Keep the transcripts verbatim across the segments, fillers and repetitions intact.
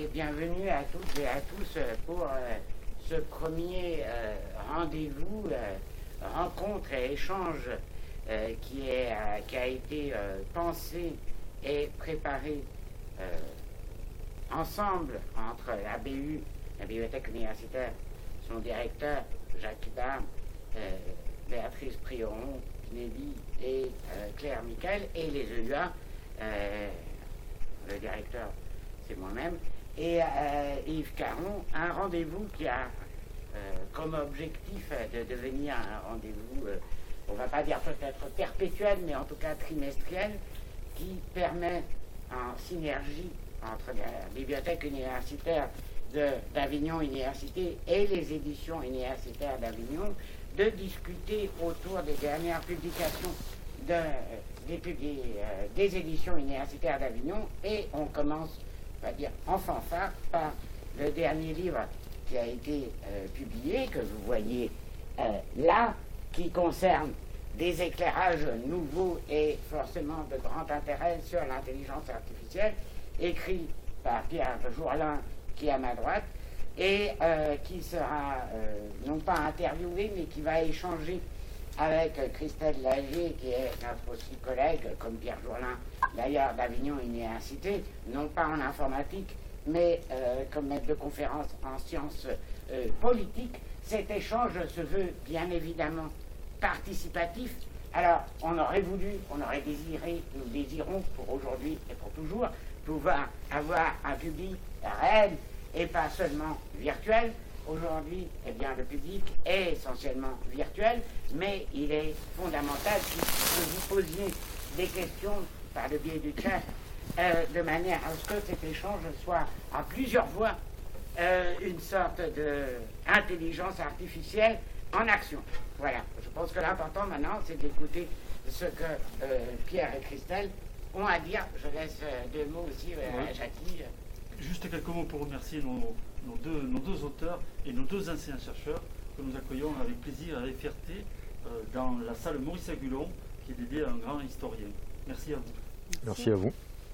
bienvenue à toutes et à tous pour euh, ce premier euh, rendez-vous, euh, rencontre et échange euh, qui, est, euh, qui a été euh, pensé et préparé euh, ensemble entre la B U, la Bibliothèque universitaire, son directeur Jacques Barbe, euh, Béatrice Prioron, Nelly et euh, Claire Michael, et les E U A, euh, le directeur c'est moi-même, et euh, Yves Caron, un rendez-vous qui a euh, comme objectif de devenir un rendez-vous, euh, on ne va pas dire peut-être perpétuel, mais en tout cas trimestriel, qui permet en synergie entre la bibliothèque universitaire d'Avignon Université et les éditions universitaires d'Avignon, de discuter autour des dernières publications de, des, des, euh, des éditions universitaires d'Avignon, et on commence, on va dire, en fanfare par le dernier livre qui a été euh, publié, que vous voyez euh, là, qui concerne des éclairages nouveaux et forcément de grand intérêt sur l'intelligence artificielle, écrit par Pierre Jourdain, qui est à ma droite, et euh, qui sera euh, non pas interviewé, mais qui va échanger avec euh, Christelle Lagier, qui est notre aussi collègue, comme Pierre Jourdain, d'ailleurs, d'Avignon Université, non pas en informatique, mais euh, comme maître de conférence en sciences euh, politiques. Cet échange se veut bien évidemment participatif. Alors, on aurait voulu, on aurait désiré, nous désirons pour aujourd'hui et pour toujours, pouvoir avoir un public réel et pas seulement virtuel. Aujourd'hui, eh bien, le public est essentiellement virtuel, mais il est fondamental que vous posiez des questions par le biais du chat, euh, de manière à ce que cet échange soit à plusieurs voix euh, une sorte d'intelligence artificielle en action. Voilà, je pense que l'important maintenant, c'est d'écouter ce que euh, Pierre et Christelle ont à dire. Je laisse euh, deux mots aussi euh, à Jackie. Juste quelques mots pour remercier nos, nos, deux, nos deux auteurs et nos deux anciens chercheurs que nous accueillons avec plaisir et avec fierté euh, dans la salle Maurice Agulon, qui est dédiée à un grand historien. Merci à vous. Merci, Merci à vous.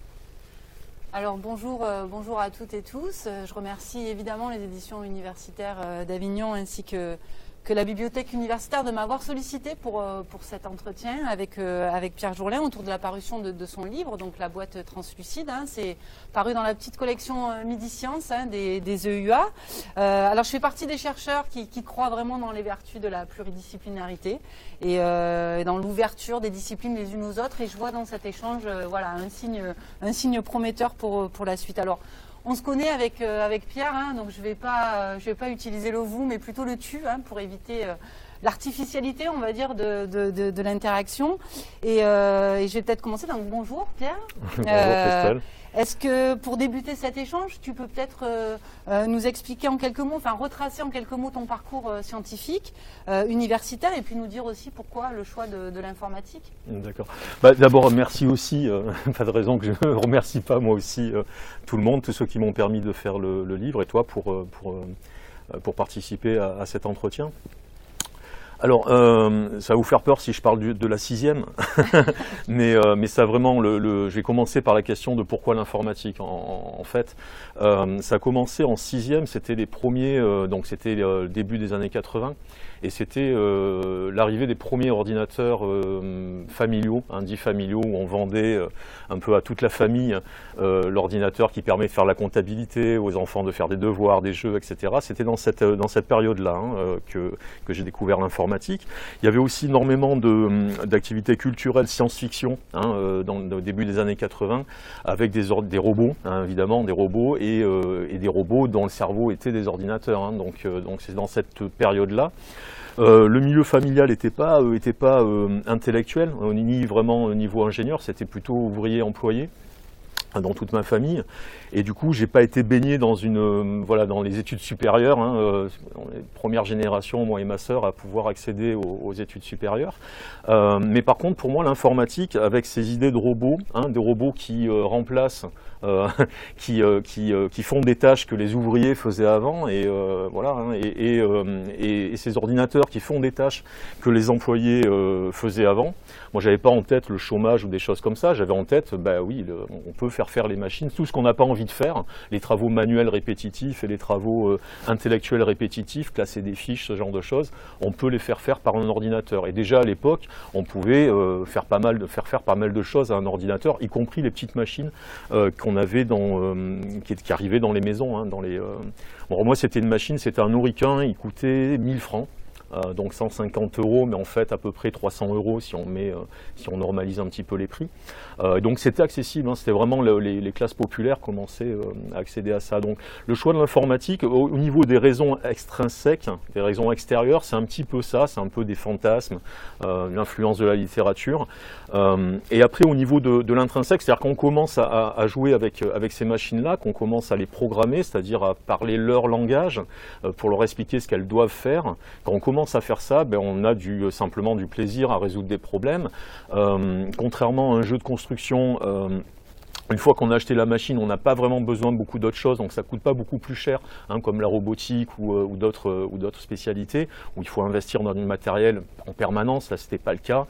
Alors bonjour, euh, bonjour à toutes et tous. Je remercie évidemment les éditions universitaires euh, d'Avignon ainsi que que la bibliothèque universitaire de m'avoir sollicité pour, euh, pour cet entretien avec, euh, avec Pierre Jourdain autour de la parution de, de son livre, donc La boîte translucide. Hein, c'est paru dans la petite collection euh, Midi Science hein, des, des E U A. Euh, alors je fais partie des chercheurs qui, qui croient vraiment dans les vertus de la pluridisciplinarité et, euh, et dans l'ouverture des disciplines les unes aux autres, et je vois dans cet échange euh, voilà, un signe, un signe prometteur pour, pour la suite. Alors, on se connaît avec, euh, avec Pierre, hein, donc je ne vais, euh, vais pas utiliser le vous, mais plutôt le tu, hein, pour éviter euh, l'artificialité, on va dire, de, de, de, de l'interaction. Et, euh, et je vais peut-être commencer. Donc bonjour Pierre. Bonjour Christelle. Est-ce que pour débuter cet échange, tu peux peut-être euh, euh, nous expliquer en quelques mots, enfin retracer en quelques mots ton parcours euh, scientifique, euh, universitaire, et puis nous dire aussi pourquoi le choix de, de l'informatique? D'accord. Bah, d'abord, merci aussi, euh, pas de raison que je ne remercie pas moi aussi euh, tout le monde, tous ceux qui m'ont permis de faire le, le livre, et toi pour, euh, pour, euh, pour participer à, à cet entretien. Alors, euh, ça va vous faire peur si je parle du, de la sixième, mais, euh, mais ça vraiment, le, le, j'ai commencé par la question de pourquoi l'informatique. En, en fait, euh, ça a commencé en sixième, c'était les premiers, euh, donc c'était le début des années quatre-vingts, et c'était euh, l'arrivée des premiers ordinateurs euh, familiaux, hein, dits familiaux, où on vendait euh, un peu à toute la famille euh, l'ordinateur qui permet de faire la comptabilité, aux enfants de faire des devoirs, des jeux, et cetera. C'était dans cette, dans cette période-là hein, euh, que, que j'ai découvert l'informatique. Il y avait aussi énormément d'activités culturelles, science-fiction, hein, euh, dans le début des années quatre-vingts, avec des, des robots, hein, évidemment, des robots, et, euh, et des robots dont le cerveau était des ordinateurs. Hein, donc euh, donc c'est dans cette période-là. Euh, le milieu familial n'était pas, euh, était pas euh, intellectuel, euh, ni vraiment au niveau ingénieur, c'était plutôt ouvrier employé dans toute ma famille, et du coup j'ai pas été baigné dans une euh, voilà dans les études supérieures, hein, euh, les premières générations, moi et ma sœur, à pouvoir accéder aux, aux études supérieures. Euh, mais par contre pour moi l'informatique, avec ces idées de robots, hein, des robots qui euh, remplacent, euh, qui, euh, qui, euh, qui font des tâches que les ouvriers faisaient avant, et euh, voilà, hein, et, et, euh, et, et ces ordinateurs qui font des tâches que les employés euh, faisaient avant. Moi j'avais pas en tête le chômage ou des choses comme ça, j'avais en tête, bah oui, le, on peut faire faire faire les machines, tout ce qu'on n'a pas envie de faire, les travaux manuels répétitifs et les travaux euh, intellectuels répétitifs, classer des fiches, ce genre de choses, on peut les faire faire par un ordinateur. Et déjà à l'époque, on pouvait euh, faire, pas mal de, faire faire pas mal de choses à un ordinateur, y compris les petites machines euh, qu'on avait dans, euh, qui, qui arrivaient dans les maisons. Hein, dans les, euh... bon, moi, c'était une machine, c'était un Ouricun, il coûtait mille francs. Euh, donc cent cinquante euros, mais en fait à peu près trois cents euros si on, met, euh, si on normalise un petit peu les prix. Euh, donc c'était accessible, hein, c'était vraiment le, les, les classes populaires commençaient euh, à accéder à ça. Donc le choix de l'informatique, au, au niveau des raisons extrinsèques, des raisons extérieures, c'est un petit peu ça, c'est un peu des fantasmes, euh, l'influence de la littérature. Euh, et après au niveau de, de l'intrinsèque, c'est-à-dire qu'on commence à, à jouer avec, avec ces machines-là, qu'on commence à les programmer, c'est-à-dire à parler leur langage euh, pour leur expliquer ce qu'elles doivent faire. Quand on commence à faire ça, ben on a du, simplement du plaisir à résoudre des problèmes. Euh, contrairement à un jeu de construction, euh, une fois qu'on a acheté la machine, on n'a pas vraiment besoin de beaucoup d'autres choses, donc ça ne coûte pas beaucoup plus cher, hein, comme la robotique ou, ou d'autres euh, ou d'autres spécialités, où il faut investir dans du matériel en permanence, là ce n'était pas le cas.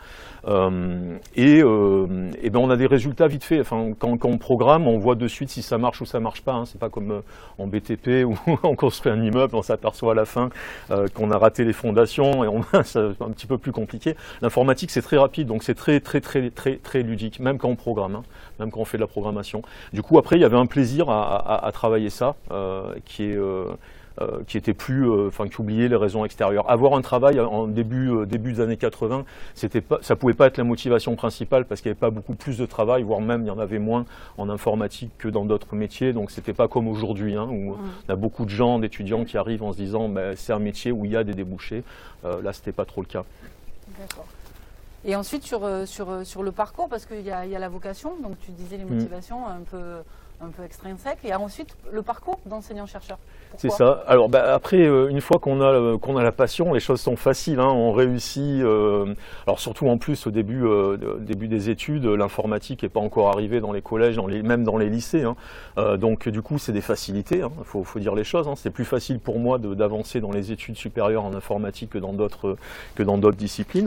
Euh, et euh, et ben on a des résultats vite faits. Enfin, quand, quand on programme, on voit de suite si ça marche ou ça ne marche pas. Hein. C'est pas comme euh, en B T P où on construit un immeuble, on s'aperçoit à la fin euh, qu'on a raté les fondations et on c'est un petit peu plus compliqué. L'informatique c'est très rapide, donc c'est très très très très très ludique, même quand on programme, hein, même quand on fait de la programmation. Du coup après il y avait un plaisir à, à, à travailler ça, euh, qui est euh, Euh, qui était plus, enfin euh, qui oubliait les raisons extérieures. Avoir un travail en début euh, début des années quatre-vingts, c'était pas, ça pouvait pas être la motivation principale parce qu'il n'y avait pas beaucoup plus de travail, voire même il y en avait moins en informatique que dans d'autres métiers. Donc c'était pas comme aujourd'hui, hein, où mmh. on a beaucoup de gens, d'étudiants qui arrivent en se disant, ben, c'est un métier où il y a des débouchés. Euh, là, c'était pas trop le cas. D'accord. Et ensuite sur sur sur le parcours, parce qu'il y a, il y a la vocation, donc tu disais les motivations mmh. un peu. un peu extrinsèque, et ensuite le parcours d'enseignant-chercheur. C'est ça. Alors bah, après, euh, une fois qu'on a, euh, qu'on a la passion, les choses sont faciles, hein, on réussit. Euh, alors surtout en plus au début, euh, début des études, l'informatique n'est pas encore arrivée dans les collèges, dans les, même dans les lycées. Hein. Euh, donc du coup, c'est des facilités, il hein, faut, faut dire les choses. Hein. C'est plus facile pour moi de, d'avancer dans les études supérieures en informatique que dans d'autres, que dans d'autres disciplines.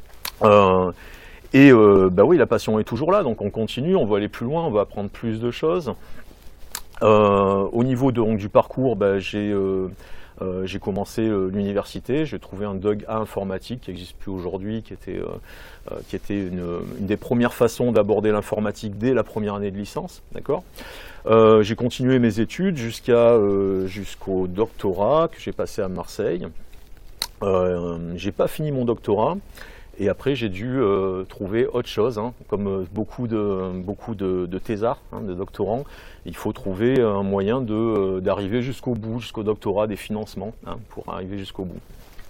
Euh, Et euh, bah oui, la passion est toujours là, donc on continue, on va aller plus loin, on va apprendre plus de choses. Euh, au niveau de, donc, du parcours, bah, j'ai euh, euh, j'ai commencé euh, l'université, j'ai trouvé un D U G A informatique qui n'existe plus aujourd'hui, qui était, euh, euh, qui était une, une des premières façons d'aborder l'informatique dès la première année de licence, d'accord. Euh, j'ai continué mes études jusqu'à euh, jusqu'au doctorat que j'ai passé à Marseille. Euh, j'ai pas fini mon doctorat. Et après, j'ai dû euh, trouver autre chose, hein, comme euh, beaucoup de, beaucoup de, de thésards, hein, de doctorants. Il faut trouver un moyen de, euh, d'arriver jusqu'au bout, jusqu'au doctorat, des financements, hein, pour arriver jusqu'au bout.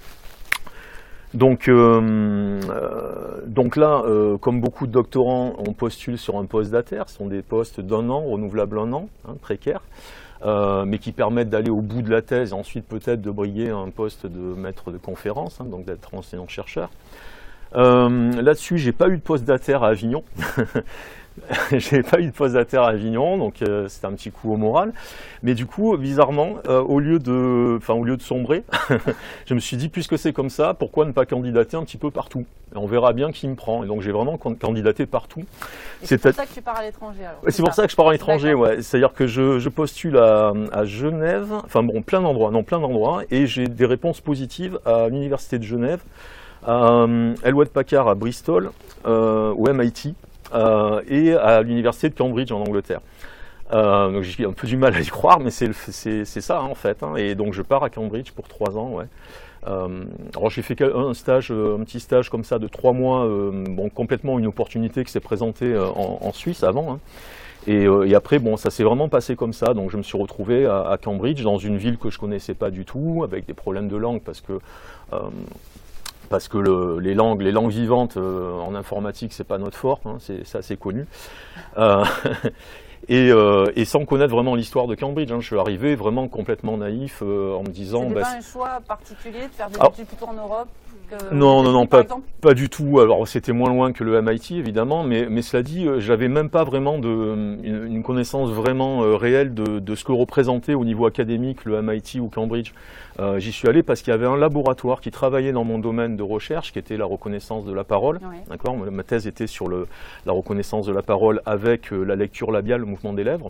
Donc, euh, euh, donc là, euh, comme beaucoup de doctorants, on postule sur un postdataire. Ce sont des postes d'un an, renouvelables un an, hein, précaires. Euh, mais qui permettent d'aller au bout de la thèse et ensuite peut-être de briguer un poste de maître de conférence, hein, donc d'être enseignant-chercheur. Euh, là-dessus, j'ai pas eu de postdataire à Avignon. J'ai pas eu de postdataire à Avignon, donc euh, c'était un petit coup au moral. Mais du coup, bizarrement, euh, au lieu de, enfin au lieu de sombrer, je me suis dit, puisque c'est comme ça, pourquoi ne pas candidater un petit peu partout? Et on verra bien qui me prend. Et donc j'ai vraiment candidaté partout. C'est pour ça que tu pars à l'étranger alors. C'est pour ça que je pars à l'étranger, ouais. C'est-à-dire que je, je postule à, à Genève, enfin bon, plein d'endroits, non, plein d'endroits, et j'ai des réponses positives à l'université de Genève, à Hewlett-Packard à Bristol, euh, au M I T euh, et à l'université de Cambridge en Angleterre. Euh, donc j'ai un peu du mal à y croire, mais c'est ça hein, en fait. Hein, et donc je pars à Cambridge pour trois ans. Ouais. Euh, alors j'ai fait un stage, un petit stage comme ça de trois mois, euh, bon complètement une opportunité qui s'est présentée en, en Suisse avant. Hein. Et, euh, et après, bon, ça s'est vraiment passé comme ça. Donc, je me suis retrouvé à, à Cambridge, dans une ville que je connaissais pas du tout, avec des problèmes de langue, parce que euh, parce que le, les langues, les langues vivantes euh, en informatique, c'est pas notre fort, hein, c'est assez connu. Euh, et, euh, et sans connaître vraiment l'histoire de Cambridge, hein, je suis arrivé vraiment complètement naïf euh, en me disant. C'était bah, pas un choix particulier de faire des alors, études plutôt en Europe? que Non, non, non, par pas, exemple pas du tout. Alors c'était moins loin que le M I T évidemment, mais, mais cela dit, euh, j'avais même pas vraiment de, une, une connaissance vraiment euh, réelle de, de ce que représentait au niveau académique le M I T ou Cambridge. Euh, J'y suis allé parce qu'il y avait un laboratoire qui travaillait dans mon domaine de recherche, qui était la reconnaissance de la parole. Ouais. D'accord. Ma thèse était sur le, la reconnaissance de la parole avec euh, la lecture labiale, le mouvement des lèvres.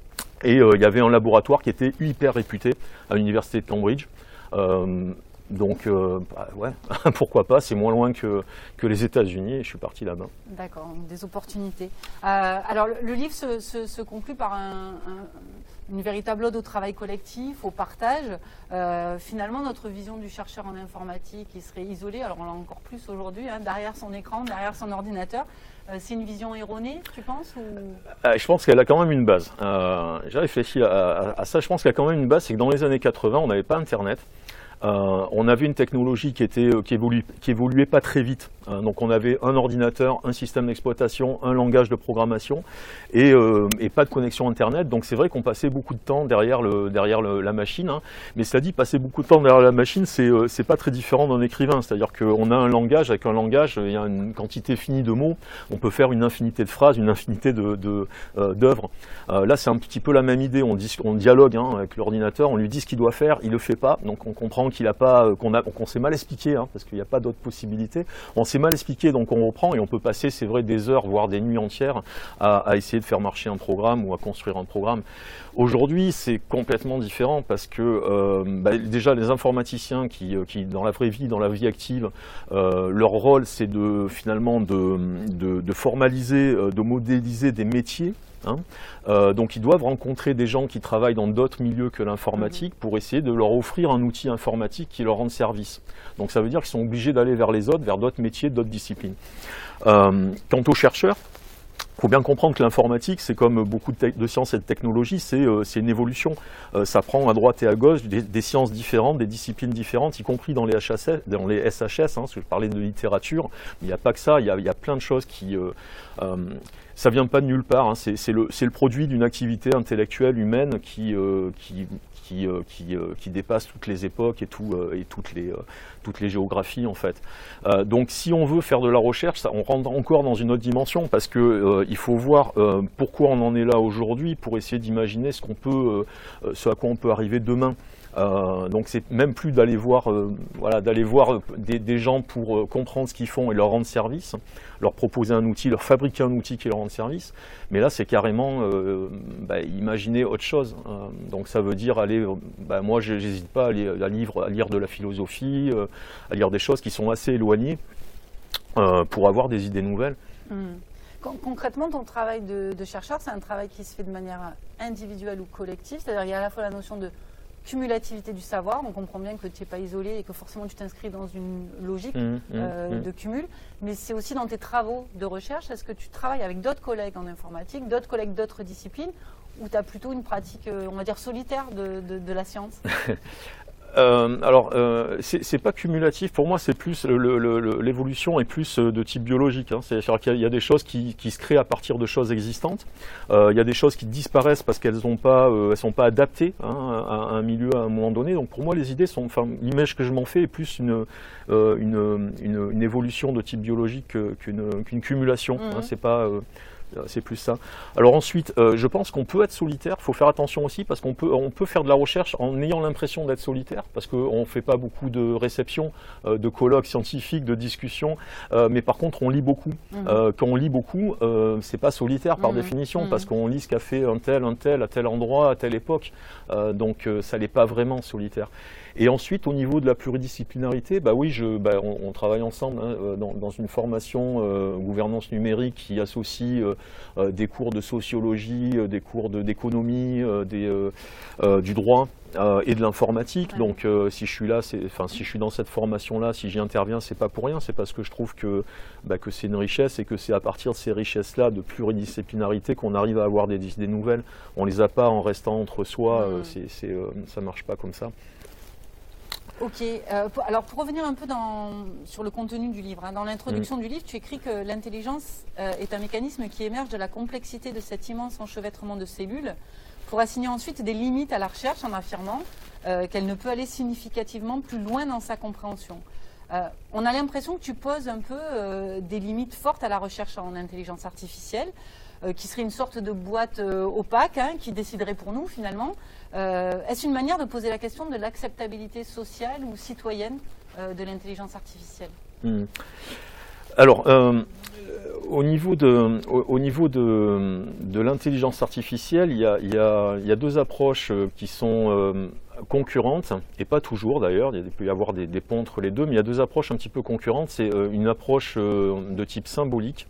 Et euh, il y avait un laboratoire qui était hyper réputé à l'université de Cambridge. Euh, donc, euh, bah, ouais, pourquoi pas, c'est moins loin que, que les États-Unis et je suis parti là-bas. D'accord, des opportunités. Euh, alors, le, le livre se, se, se conclut par un, un, une véritable ode au travail collectif, au partage. Euh, finalement, notre vision du chercheur en informatique, il serait isolé, alors on l'a encore plus aujourd'hui, hein, derrière son écran, derrière son ordinateur. Euh, c'est une vision erronée, tu penses ou... euh, Je pense qu'elle a quand même une base. Euh, J'ai réfléchi à, à, à ça, je pense qu'il y a quand même une base, c'est que dans les années quatre-vingts, on n'avait pas Internet. Euh, on avait une technologie qui, était, qui, évolue, qui évoluait pas très vite. Hein, donc on avait un ordinateur, un système d'exploitation, un langage de programmation et, euh, et pas de connexion Internet. Donc c'est vrai qu'on passait beaucoup de temps derrière, le, derrière le, la machine. Hein. Mais cela dit, passer beaucoup de temps derrière la machine, c'est euh, c'est pas très différent d'un écrivain. C'est-à-dire qu'on a un langage, avec un langage, il y a une quantité finie de mots. On peut faire une infinité de phrases, une infinité de, de, euh, d'œuvres. Euh, là, c'est un petit peu la même idée. On, dit, on dialogue hein, avec l'ordinateur, on lui dit ce qu'il doit faire, il le fait pas. Donc on comprend qu'il a pas, qu'on a, qu'on s'est mal expliqué, hein, parce qu'il n'y a pas d'autres possibilités. On s'est mal expliqué, donc on reprend et on peut passer, c'est vrai, des heures, voire des nuits entières à, à essayer de faire marcher un programme ou à construire un programme. Aujourd'hui, c'est complètement différent parce que euh, bah, déjà les informaticiens qui, qui, dans la vraie vie, dans la vie active, euh, leur rôle, c'est de finalement de, de, de formaliser, de modéliser des métiers. Hein. Euh, donc ils doivent rencontrer des gens qui travaillent dans d'autres milieux que l'informatique pour essayer de leur offrir un outil informatique qui leur rende service. Donc ça veut dire qu'ils sont obligés d'aller vers les autres, vers d'autres métiers, d'autres disciplines. Euh, quant aux chercheurs, il faut bien comprendre que l'informatique, c'est comme beaucoup de, de sciences et de technologies, c'est euh, une évolution. Euh, ça prend à droite et à gauche des, des sciences différentes, des disciplines différentes, y compris dans les, H S S, dans les S H S, hein, parce que je parlais de littérature. Il n'y a pas que ça, il y a, il y a plein de choses qui... Euh, euh, ça vient pas de nulle part, hein. c'est le, le produit d'une activité intellectuelle humaine qui, euh, qui, qui, euh, qui, euh, qui dépasse toutes les époques et, tout, euh, et toutes, les, euh, toutes les géographies en fait. Euh, donc si on veut faire de la recherche, ça, on rentre encore dans une autre dimension parce que euh, il faut voir euh, pourquoi on en est là aujourd'hui pour essayer d'imaginer ce qu'on peut, euh, ce à quoi on peut arriver demain. Euh, donc c'est même plus d'aller voir, euh, voilà, d'aller voir des, des gens pour euh, comprendre ce qu'ils font et leur rendre service, leur proposer un outil, leur fabriquer un outil qui leur rende service. Mais là c'est carrément euh, bah, imaginer autre chose. Euh, donc ça veut dire aller, euh, bah, moi j'hésite pas à, aller, à, lire, à lire de la philosophie, euh, à lire des choses qui sont assez éloignées euh, pour avoir des idées nouvelles. Mmh. Concrètement, ton travail de, de chercheur, c'est un travail qui se fait de manière individuelle ou collective, c'est-à-dire il y a à la fois la notion de cumulativité du savoir, on comprend bien que tu n'es pas isolé et que forcément tu t'inscris dans une logique mmh, euh, mmh. de cumul, mais c'est aussi dans tes travaux de recherche, est-ce que tu travailles avec d'autres collègues en informatique, d'autres collègues d'autres disciplines, ou tu as plutôt une pratique, on va dire, solitaire de, de, de la science? Euh, alors, euh, c'est pas cumulatif. Pour moi, c'est plus l'évolution est plus de type biologique. Hein. C'est-à-dire qu'il y, y a des choses qui, qui se créent à partir de choses existantes. Euh, il y a des choses qui disparaissent parce qu'elles n'ont pas, euh, elles sont pas adaptées hein, à, à un milieu à un moment donné. Donc, pour moi, les idées sont, enfin, l'image que je m'en fais est plus une, euh, une, une, une évolution de type biologique qu'une qu'une cumulation. Mmh. Hein. C'est pas euh, c'est plus ça. Alors ensuite, euh, je pense qu'on peut être solitaire. Il faut faire attention aussi parce qu'on peut, on peut faire de la recherche en ayant l'impression d'être solitaire parce qu'on ne fait pas beaucoup de réceptions, euh, de colloques scientifiques, de discussions. Euh, mais par contre, on lit beaucoup. Mmh. Euh, quand on lit beaucoup, euh, c'est pas solitaire par mmh. définition mmh. parce qu'on lit ce qu'a fait un tel, un tel, à tel endroit, à telle époque. Euh, donc euh, ça n'est pas vraiment solitaire. Et ensuite, au niveau de la pluridisciplinarité, bah oui, je, bah, on, on travaille ensemble hein, dans, dans une formation euh, gouvernance numérique qui associe euh, euh, des cours de sociologie, euh, des cours d'économie, euh, euh, euh, du droit euh, et de l'informatique. Ouais. Donc, euh, si je suis là, enfin, si je suis dans cette formation-là, si j'y interviens, c'est pas pour rien, c'est parce que je trouve que, bah, que c'est une richesse et que c'est à partir de ces richesses-là de pluridisciplinarité qu'on arrive à avoir des idées nouvelles. On les a pas en restant entre soi, mmh. euh, c'est, c'est, euh, ça marche pas comme ça. Ok, euh, pour, alors pour revenir un peu dans, sur le contenu du livre, hein, dans l'introduction mmh. du livre, tu écris que l'intelligence euh, est un mécanisme qui émerge de la complexité de cet immense enchevêtrement de cellules pour assigner ensuite des limites à la recherche en affirmant euh, qu'elle ne peut aller significativement plus loin dans sa compréhension. Euh, on a l'impression que tu poses un peu euh, des limites fortes à la recherche en intelligence artificielle, euh, qui serait une sorte de boîte euh, opaque, hein, qui déciderait pour nous finalement. Euh, Est-ce une manière de poser la question de l'acceptabilité sociale ou citoyenne euh, de l'intelligence artificielle? Mmh. Alors, euh, au niveau de, au, au niveau de, de l'intelligence artificielle, il y a, il y a, il y a deux approches qui sont euh, concurrentes, et pas toujours d'ailleurs, il peut y avoir des, des ponts entre les deux, mais il y a deux approches un petit peu concurrentes. C'est euh, une approche euh, de type symbolique,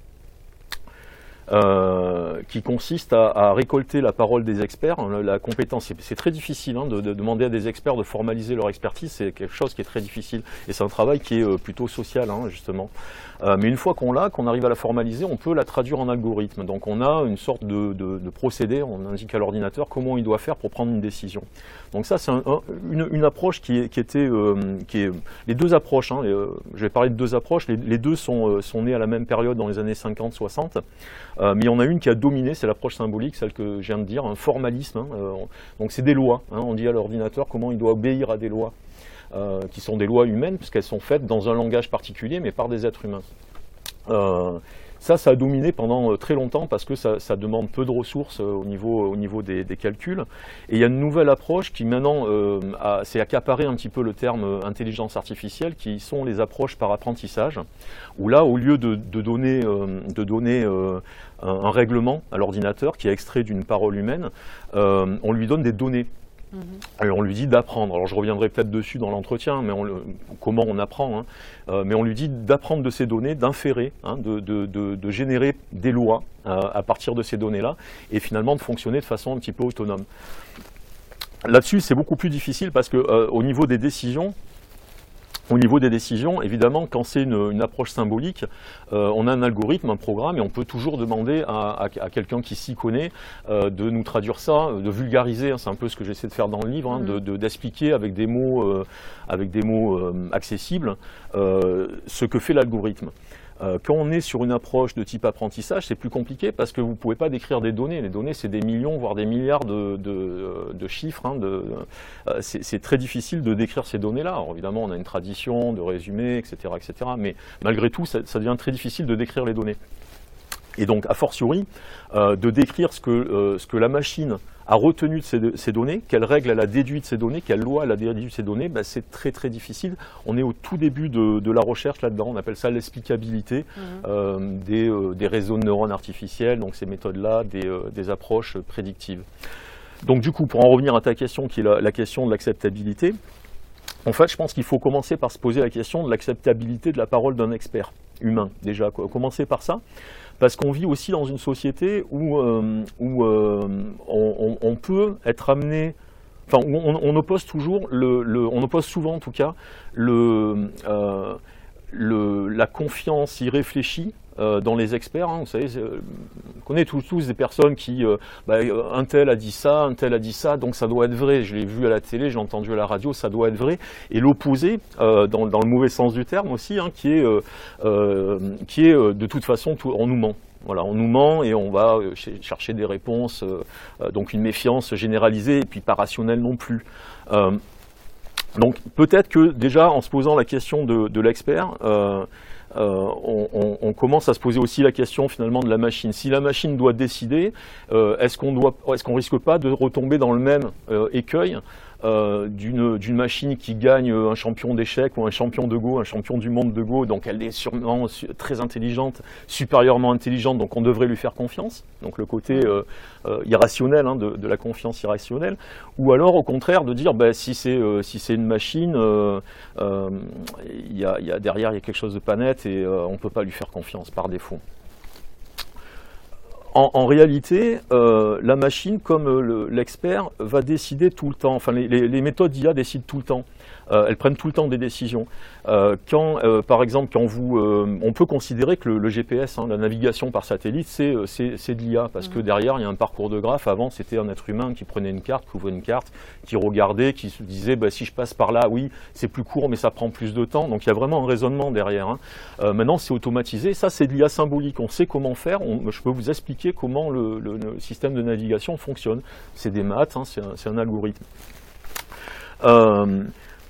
Euh, qui consiste à, à récolter la parole des experts, hein, la compétence. C'est très difficile hein, de, de demander à des experts de formaliser leur expertise, c'est quelque chose qui est très difficile. Et c'est un travail qui est euh, plutôt social, hein, justement. Euh, mais une fois qu'on l'a, qu'on arrive à la formaliser, on peut la traduire en algorithme. Donc on a une sorte de, de, de procédé, on indique à l'ordinateur comment il doit faire pour prendre une décision. Donc ça, c'est un, un, une, une approche qui, est, qui était... Euh, qui est, les deux approches, hein, les, euh, je vais parler de deux approches, les, les deux sont, euh, sont nées à la même période dans les années cinquante soixante. Euh, mais il y en a une qui a dominé, c'est l'approche symbolique, celle que je viens de dire, un formalisme. Hein, euh, donc c'est des lois, hein, on dit à l'ordinateur comment il doit obéir à des lois, euh, qui sont des lois humaines, puisqu'elles sont faites dans un langage particulier, mais par des êtres humains. Euh, ça, ça a dominé pendant très longtemps, parce que ça, ça demande peu de ressources euh, au niveau, au niveau des, des calculs. Et il y a une nouvelle approche qui maintenant euh, s'est accaparé un petit peu le terme euh, intelligence artificielle, qui sont les approches par apprentissage, où là, au lieu de, de donner, euh, de donner euh, un, un règlement à l'ordinateur qui est extrait d'une parole humaine, euh, on lui donne des données. Et on lui dit d'apprendre. Alors je reviendrai peut-être dessus dans l'entretien, mais on le, comment on apprend. Hein. Euh, mais on lui dit d'apprendre de ces données, d'inférer, hein, de, de, de, de générer des lois euh, à partir de ces données-là, et finalement de fonctionner de façon un petit peu autonome. Là-dessus, c'est beaucoup plus difficile parce que euh, au niveau des décisions, Au niveau des décisions, évidemment, quand c'est une, une approche symbolique, euh, on a un algorithme, un programme, et on peut toujours demander à, à, à quelqu'un qui s'y connaît euh, de nous traduire ça, de vulgariser, hein, c'est un peu ce que j'essaie de faire dans le livre, hein, de, de, d'expliquer avec des mots, euh, avec des mots euh, accessibles euh, ce que fait l'algorithme. Euh, quand on est sur une approche de type apprentissage, c'est plus compliqué parce que vous ne pouvez pas décrire des données. Les données, c'est des millions, voire des milliards de, de, de chiffres. Hein, de, euh, c'est très difficile de décrire ces données-là. Alors évidemment, on a une tradition de résumé, et cetera, et cetera. Mais malgré tout, ça, ça devient très difficile de décrire les données. Et donc, a fortiori, euh, de décrire ce que, euh, ce que la machine a retenu de ces, de ces données, quelles règles elle a déduit de ces données, quelle loi elle a déduit de ces données, ben c'est très très difficile. On est au tout début de, de la recherche là-dedans, on appelle ça l'explicabilité mmh. euh, des, euh, des réseaux de neurones artificiels, donc ces méthodes-là, des, euh, des approches prédictives. Donc du coup, pour en revenir à ta question, qui est la, la question de l'acceptabilité, en fait, je pense qu'il faut commencer par se poser la question de l'acceptabilité de la parole d'un expert humain, déjà, quoi. Commencer par ça. Parce qu'on vit aussi dans une société où, euh, où euh, on, on peut être amené, enfin, on, on oppose toujours, le, le, on oppose souvent en tout cas, le, euh, le, la confiance irréfléchie euh, dans les experts. Hein, vous savez, on connaît tous, tous des personnes qui, euh, bah, un tel a dit ça, un tel a dit ça, donc ça doit être vrai. Je l'ai vu à la télé, je l'ai entendu à la radio, ça doit être vrai. Et l'opposé, euh, dans, dans le mauvais sens du terme aussi, hein, qui est, euh, euh, qui est euh, de toute façon, tout, on nous ment. Voilà, on nous ment et on va euh, chercher des réponses, euh, donc une méfiance généralisée et puis pas rationnelle non plus. Euh, donc peut-être que déjà en se posant la question de, de l'expert, euh, euh, on, on, on commence à se poser aussi la question finalement de la machine. Si la machine doit décider, euh, est-ce qu'on doit, est-ce qu'on risque pas de retomber dans le même euh, écueil Euh, d'une d'une machine qui gagne un champion d'échecs ou un champion de Go, un champion du monde de Go, donc elle est sûrement su très intelligente, supérieurement intelligente, donc on devrait lui faire confiance, donc le côté euh, euh, irrationnel hein, de, de la confiance irrationnelle, ou alors au contraire de dire bah, si c'est euh, si c'est une machine, euh, euh, y a, y a, derrière il y a quelque chose de pas net et euh, on ne peut pas lui faire confiance par défaut. En, en réalité, euh, la machine, comme euh, l'expert, va décider tout le temps. Enfin, les, les, les méthodes d'I A décident tout le temps. Euh, elles prennent tout le temps des décisions. Euh, quand, euh, par exemple, quand vous, euh, on peut considérer que le, le G P S, hein, la navigation par satellite, c'est c'est de l'I A, parce mmh. que derrière, il y a un parcours de graphe. Avant, c'était un être humain qui prenait une carte, qui ouvrait une carte, qui regardait, qui se disait, bah, si je passe par là, oui, c'est plus court, mais ça prend plus de temps. Donc, il y a vraiment un raisonnement derrière. Hein. Euh, maintenant, c'est automatisé. Ça, c'est de l'I A symbolique. On sait comment faire. On, je peux vous expliquer comment le, le, le système de navigation fonctionne. C'est des maths, hein, c'est un, un algorithme. Euh,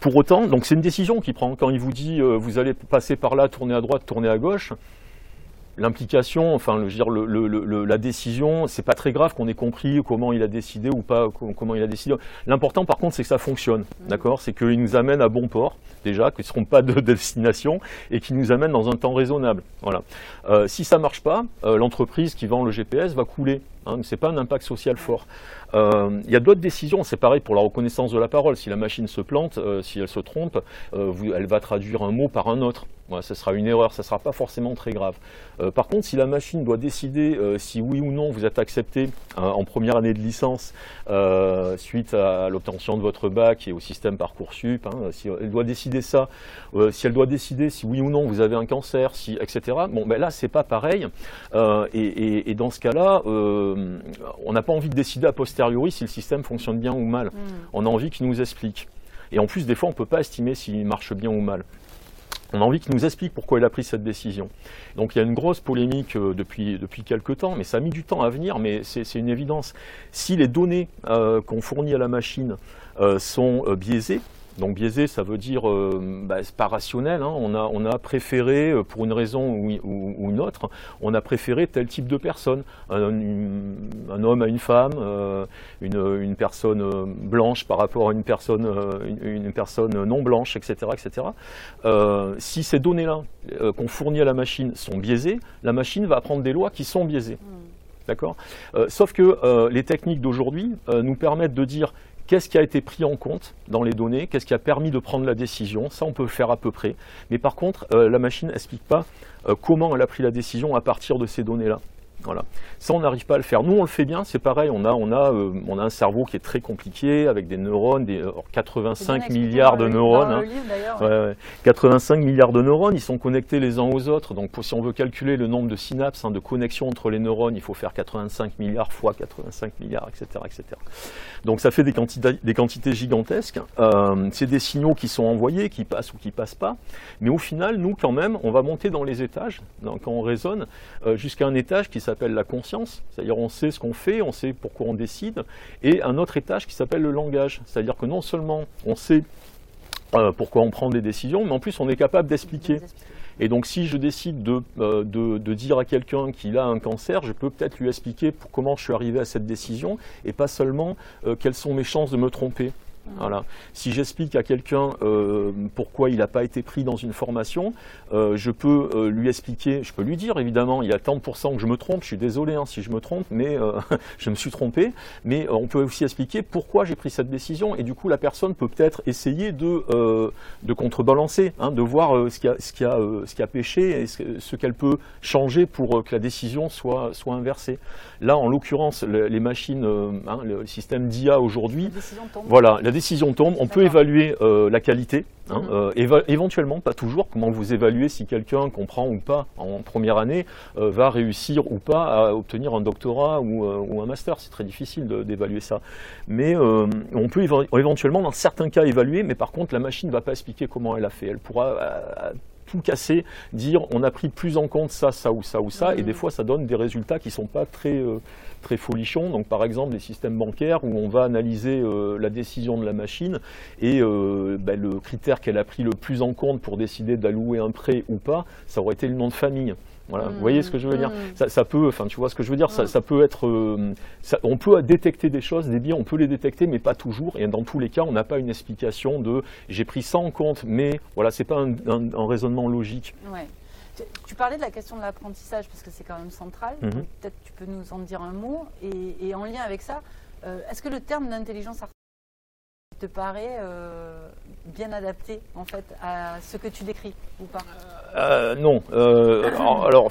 Pour autant, donc c'est une décision qu'il prend. Quand il vous dit euh, vous allez passer par là, tourner à droite, tourner à gauche, l'implication, enfin, je veux dire, le, le, le, la décision, c'est pas très grave qu'on ait compris comment il a décidé ou pas comment il a décidé. L'important, par contre, c'est que ça fonctionne, mmh. d'accord ? C'est qu'il nous amène à bon port, déjà, qu'ils ne seront pas de destination et qu'ils nous amènent dans un temps raisonnable. Voilà. Euh, si ça marche pas, euh, l'entreprise qui vend le G P S va couler. Hein, c'est pas un impact social fort. Il euh, y a d'autres décisions, c'est pareil pour la reconnaissance de la parole. Si la machine se plante, euh, si elle se trompe, euh, vous, elle va traduire un mot par un autre. Voilà, ce sera une erreur, ça ne sera pas forcément très grave. Euh, par contre, si la machine doit décider euh, si oui ou non vous êtes accepté hein, en première année de licence euh, suite à l'obtention de votre bac et au système Parcoursup, hein, si elle doit décider ça, euh, si elle doit décider si oui ou non vous avez un cancer, si, et cetera. Bon, ben là, c'est pas pareil. Euh, et, et, et dans ce cas-là, euh, on n'a pas envie de décider a posteriori si le système fonctionne bien ou mal. Mmh. On a envie qu'il nous explique. Et en plus, des fois, on ne peut pas estimer s'il marche bien ou mal. On a envie qu'il nous explique pourquoi il a pris cette décision. Donc il y a une grosse polémique euh, depuis, depuis quelques temps, mais ça a mis du temps à venir, mais c'est une évidence. Si les données euh, qu'on fournit à la machine euh, sont euh, biaisées, donc biaisé, ça veut dire euh, bah, c'est pas rationnel. Hein. On a on a préféré euh, pour une raison ou, ou, ou une autre, on a préféré tel type de personne, un, une, un homme à une femme, euh, une, une personne blanche par rapport à une personne euh, une, une personne non blanche, et cetera, et cetera. Euh, si ces données-là euh, qu'on fournit à la machine sont biaisées, la machine va apprendre des lois qui sont biaisées. Mmh. D'accord. Euh, sauf que euh, les techniques d'aujourd'hui euh, nous permettent de dire qu'est-ce qui a été pris en compte dans les données, qu'est-ce qui a permis de prendre la décision, ça on peut le faire à peu près. Mais par contre, euh, la machine n'explique pas euh, comment elle a pris la décision à partir de ces données-là. Voilà. Ça, on n'arrive pas à le faire. Nous, on le fait bien, c'est pareil, on a, on, a, euh, on a un cerveau qui est très compliqué, avec des neurones, des, quatre-vingt-cinq milliards de neurones. Hein. Livre, ouais, ouais. quatre-vingt-cinq milliards de neurones, ils sont connectés les uns aux autres. Donc, pour, si on veut calculer le nombre de synapses, hein, de connexions entre les neurones, il faut faire quatre-vingt-cinq milliards fois quatre-vingt-cinq milliards, et cetera, et cetera. Donc, ça fait des quantités, des quantités gigantesques. Euh, c'est des signaux qui sont envoyés, qui passent ou qui passent pas. Mais au final, nous, quand même, on va monter dans les étages, donc, quand on raisonne, euh, jusqu'à un étage qui s'appelle la conscience, c'est-à-dire on sait ce qu'on fait, on sait pourquoi on décide, et un autre étage qui s'appelle le langage, c'est-à-dire que non seulement on sait euh, pourquoi on prend des décisions, mais en plus on est capable d'expliquer. Et donc si je décide de, euh, de, de dire à quelqu'un qu'il a un cancer, je peux peut-être lui expliquer pour comment je suis arrivé à cette décision, et pas seulement euh, quelles sont mes chances de me tromper. Voilà. Si j'explique à quelqu'un euh, pourquoi il n'a pas été pris dans une formation, euh, je peux euh, lui expliquer, je peux lui dire évidemment, il y a tant de pourcents que je me trompe, je suis désolé hein, si je me trompe, mais euh, je me suis trompé, mais euh, on peut aussi expliquer pourquoi j'ai pris cette décision, et du coup la personne peut peut-être essayer de, euh, de contrebalancer, hein, de voir euh, ce qui a, ce qui a, euh, ce qui a péché et ce, ce qu'elle peut changer pour euh, que la décision soit, soit inversée. Là, en l'occurrence, le, les machines, euh, hein, le système d'I A aujourd'hui, voilà, la décision tombe, on peut évaluer euh, la qualité, hein, mmh. euh, éva éventuellement, pas toujours, comment vous évaluez si quelqu'un comprend ou pas en première année, euh, va réussir ou pas à obtenir un doctorat ou, euh, ou un master, c'est très difficile d'évaluer ça. Mais euh, on peut éventuellement, dans certains cas, évaluer, mais par contre, la machine ne va pas expliquer comment elle a fait. Elle pourra euh, tout casser, dire on a pris plus en compte ça, ça ou ça ou ça, mmh. et des fois, ça donne des résultats qui ne sont pas très... Euh, très folichon, donc par exemple les systèmes bancaires où on va analyser euh, la décision de la machine et euh, ben, le critère qu'elle a pris le plus en compte pour décider d'allouer un prêt ou pas, ça aurait été le nom de famille. Voilà. Mmh. Vous voyez ce que je veux dire? mmh. ça, ça peut, enfin tu vois ce que je veux dire, mmh. ça, ça peut être, euh, ça, on peut détecter des choses, des biais, on peut les détecter, mais pas toujours. Et dans tous les cas, on n'a pas une explication de j'ai pris ça en compte, mais voilà, c'est pas un, un, un raisonnement logique. Ouais. Tu parlais de la question de l'apprentissage parce que c'est quand même central. Mmh. Peut-être tu peux nous en dire un mot. Et, et en lien avec ça, euh, est-ce que le terme d'intelligence artificielle te paraît euh, bien adapté en fait à ce que tu décris ou pas? euh, Non. Euh, alors, alors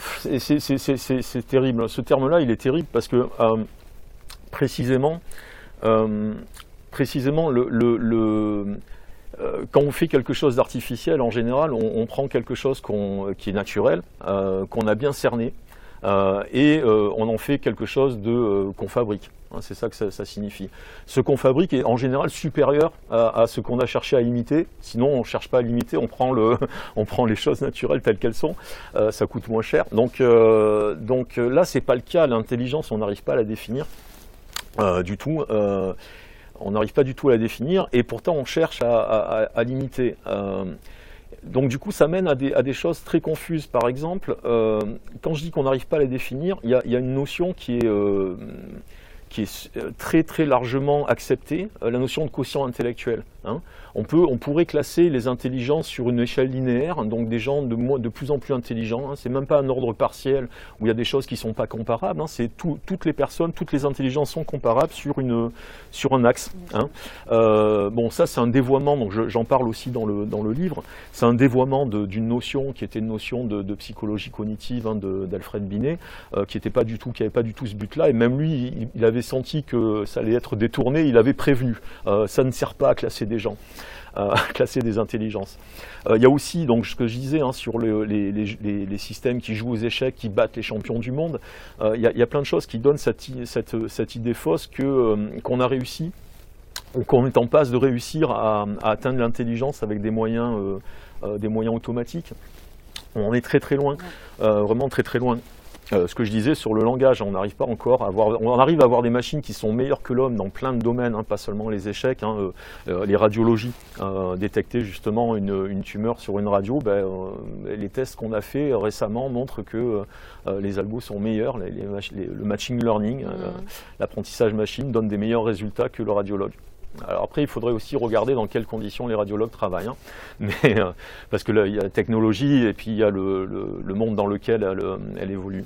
c'est terrible. Ce terme-là, il est terrible parce que euh, précisément, euh, précisément le, le, le quand on fait quelque chose d'artificiel, en général, on, on prend quelque chose qu'on, qui est naturel, euh, qu'on a bien cerné, euh, et euh, on en fait quelque chose de, euh, qu'on fabrique. Hein, c'est ça que ça, ça signifie. Ce qu'on fabrique est en général supérieur à, à ce qu'on a cherché à imiter. Sinon, on ne cherche pas à l'imiter, on prend le, on prend les choses naturelles telles qu'elles sont. Euh, ça coûte moins cher. Donc, euh, donc là, c'est pas le cas. L'intelligence, on n'arrive pas à la définir euh, du tout. Euh, on n'arrive pas du tout à la définir, et pourtant on cherche à, à, à l'imiter. Euh, donc du coup, ça mène à des, à des choses très confuses. Par exemple, euh, quand je dis qu'on n'arrive pas à la définir, il y a, y a une notion qui est, euh, qui est très très largement acceptée, la notion de quotient intellectuel. Hein. On, peut, on pourrait classer les intelligences sur une échelle linéaire, donc des gens de, de plus en plus intelligents. Hein. C'est même pas un ordre partiel où il y a des choses qui ne sont pas comparables. Hein. C'est tout, toutes les personnes, toutes les intelligences sont comparables sur, une, sur un axe. Hein. Euh, bon, ça c'est un dévoiement, donc je, j'en parle aussi dans le, dans le livre. C'est un dévoiement d'une notion qui était une notion de, de psychologie cognitive hein, d'Alfred Binet, euh, qui n'avait pas du tout, qui avait pas du tout ce but-là. Et même lui, il, il avait senti que ça allait être détourné. Il avait prévenu. Euh, ça ne sert pas à classer des gens. Euh, classer des intelligences. Il euh, y a aussi, donc, ce que je disais hein, sur le, les, les, les, les systèmes qui jouent aux échecs, qui battent les champions du monde. Il euh, y, y a plein de choses qui donnent cette, cette, cette idée fausse que, euh, qu'on a réussi, ou qu'on est en passe de réussir à, à atteindre l'intelligence avec des moyens, euh, euh, des moyens automatiques. On en est très très loin, euh, vraiment très très loin. Euh, ce que je disais sur le langage, on n'arrive pas encore à avoir, on arrive à avoir des machines qui sont meilleures que l'homme dans plein de domaines, hein, pas seulement les échecs, hein, euh, les radiologies, euh, détecter justement une, une tumeur sur une radio, ben, euh, les tests qu'on a fait récemment montrent que euh, les algos sont meilleurs, les, les, les, le machine learning, mmh. euh, l'apprentissage machine donne des meilleurs résultats que le radiologue. Alors après, il faudrait aussi regarder dans quelles conditions les radiologues travaillent, hein. Mais, euh, parce que là, il y a la technologie et puis il y a le, le, le monde dans lequel elle, elle évolue.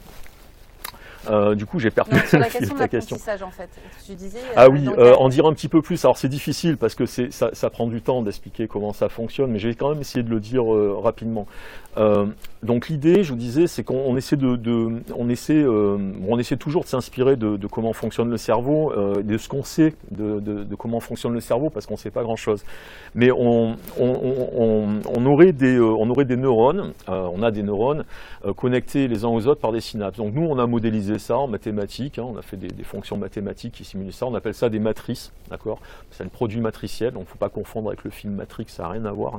Euh, du coup, j'ai perdu non, la question de ta question. En fait. Tu disais, euh, ah oui, euh, quel... en dire un petit peu plus. Alors c'est difficile parce que ça, ça prend du temps d'expliquer comment ça fonctionne, mais je vais quand même essayer de le dire euh, rapidement. Euh, donc l'idée, je vous disais, c'est qu'on essaie de, de, on essaie, euh, on essaie toujours de s'inspirer de, de comment fonctionne le cerveau, euh, de ce qu'on sait de, de, de comment fonctionne le cerveau, parce qu'on ne sait pas grand-chose. Mais on, on, on, on aurait des, euh, on aurait des neurones, euh, on a des neurones euh, connectés les uns aux autres par des synapses. Donc nous, on a modélisé ça en mathématiques, hein, on a fait des, des fonctions mathématiques qui simulent ça. On appelle ça des matrices, d'accord ? C'est un produit matriciel, donc il ne faut pas confondre avec le film Matrix, ça n'a rien à voir. Hein.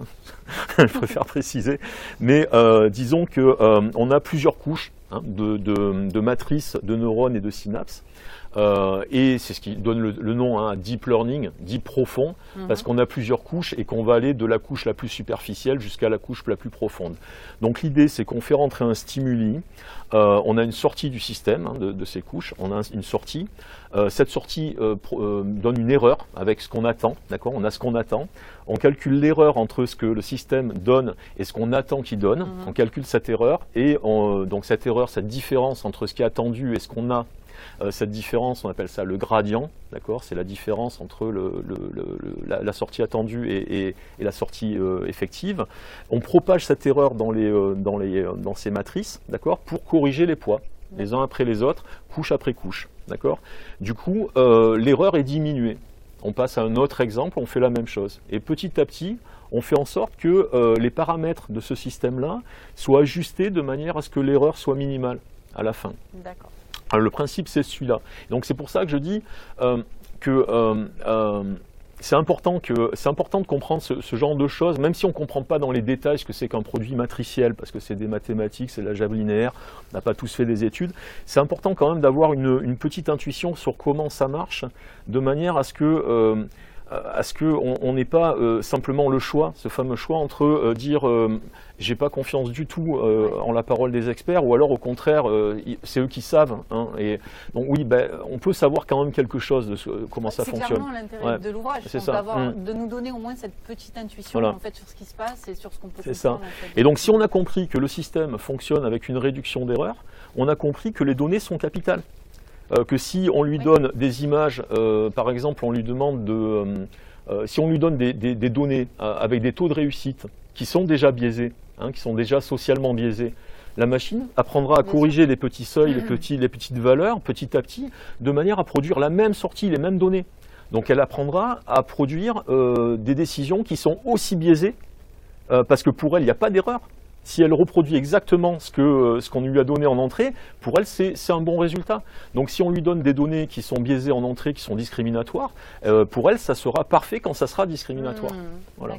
Je préfère préciser. Mais euh, disons qu'on euh, a plusieurs couches hein, de, de, de matrices de neurones et de synapses. Euh, et c'est ce qui donne le, le nom à hein, deep learning, deep profond, mmh. parce qu'on a plusieurs couches et qu'on va aller de la couche la plus superficielle jusqu'à la couche la plus profonde. Donc l'idée, c'est qu'on fait rentrer un stimuli, euh, on a une sortie du système hein, de, de ces couches, on a une sortie. Euh, cette sortie euh, pro, euh, donne une erreur avec ce qu'on attend, d'accord ? On a ce qu'on attend. On calcule l'erreur entre ce que le système donne et ce qu'on attend qu'il donne. Mmh. On calcule cette erreur et on, donc cette erreur, cette différence entre ce qui est attendu et ce qu'on a. Euh, cette différence, on appelle ça le gradient, d'accord ? C'est la différence entre le, le, le, la, la sortie attendue et, et, et la sortie euh, effective. On propage cette erreur dans, les, euh, dans, les, euh, dans ces matrices, d'accord ? Pour corriger les poids, les uns après les autres, couche après couche, d'accord ? Du coup, euh, l'erreur est diminuée. On passe à un autre exemple, on fait la même chose. Et petit à petit, on fait en sorte que euh, les paramètres de ce système-là soient ajustés de manière à ce que l'erreur soit minimale à la fin. D'accord. Alors, le principe, c'est celui-là. Donc, c'est pour ça que je dis euh, que euh, euh, c'est important, que, c'est important de comprendre ce, ce genre de choses, même si on ne comprend pas dans les détails ce que c'est qu'un produit matriciel, parce que c'est des mathématiques, c'est de l'algèbre linéaire, on n'a pas tous fait des études. C'est important quand même d'avoir une, une petite intuition sur comment ça marche, de manière à ce que... Euh, à ce qu'on n'ait pas euh, simplement le choix, ce fameux choix entre euh, dire euh, j'ai pas confiance du tout euh, en la parole des experts, ou alors au contraire euh, c'est eux qui savent. Hein, et donc oui, ben, on peut savoir quand même quelque chose de ce, comment ça fonctionne. C'est clairement l'intérêt ouais. de l'ouvrage, mmh. de nous donner au moins cette petite intuition voilà. en fait, sur ce qui se passe et sur ce qu'on peut comprendre. Ça. En fait. Et donc si on a compris que le système fonctionne avec une réduction d'erreurs, on a compris que les données sont capitales. Euh, que si on lui donne des images, euh, par exemple, on lui demande de, euh, euh, si on lui donne des, des, des données euh, avec des taux de réussite qui sont déjà biaisés, hein, qui sont déjà socialement biaisés, la machine apprendra à corriger les petits seuils, les, petits, les petites valeurs, petit à petit, de manière à produire la même sortie, les mêmes données. Donc elle apprendra à produire euh, des décisions qui sont aussi biaisées, euh, parce que pour elle, il n'y a pas d'erreur. Si elle reproduit exactement ce que ce qu'on lui a donné en entrée, pour elle, c'est un bon résultat. Donc si on lui donne des données qui sont biaisées en entrée, qui sont discriminatoires, euh, pour elle, ça sera parfait quand ça sera discriminatoire. Mmh, voilà.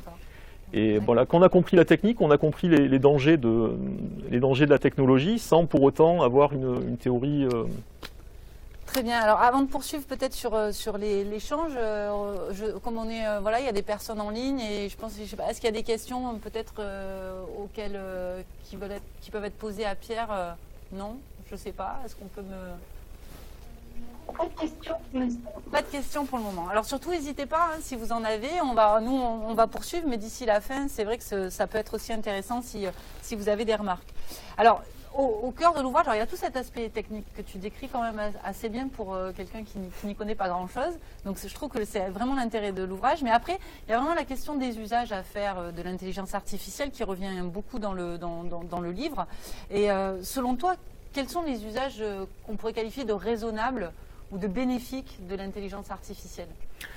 Et voilà, quand on a compris la technique, on a compris les, les, dangers, de, les dangers de la technologie, sans pour autant avoir une, une théorie euh, Très bien. Alors, avant de poursuivre peut-être sur, sur l'échange, euh, comme on est, euh, voilà, il y a des personnes en ligne et je pense, je sais pas, est-ce qu'il y a des questions peut-être euh, auxquelles euh, qui, veulent être, qui peuvent être posées à Pierre euh, Non, je ne sais pas. Est-ce qu'on peut me... Pas de questions. Pas de questions pour le moment. Alors surtout, n'hésitez pas, hein, si vous en avez, on va, nous, on, on va poursuivre, mais d'ici la fin, c'est vrai que ce, ça peut être aussi intéressant si, si vous avez des remarques. Alors, au, au cœur de l'ouvrage, il y a tout cet aspect technique que tu décris quand même assez bien pour euh, quelqu'un qui, qui n'y connaît pas grand-chose. Donc je trouve que c'est vraiment l'intérêt de l'ouvrage. Mais après, il y a vraiment la question des usages à faire euh, de l'intelligence artificielle qui revient beaucoup dans le, dans, dans, dans le livre. Et euh, selon toi, quels sont les usages euh, qu'on pourrait qualifier de raisonnables ou de bénéfiques de l'intelligence artificielle?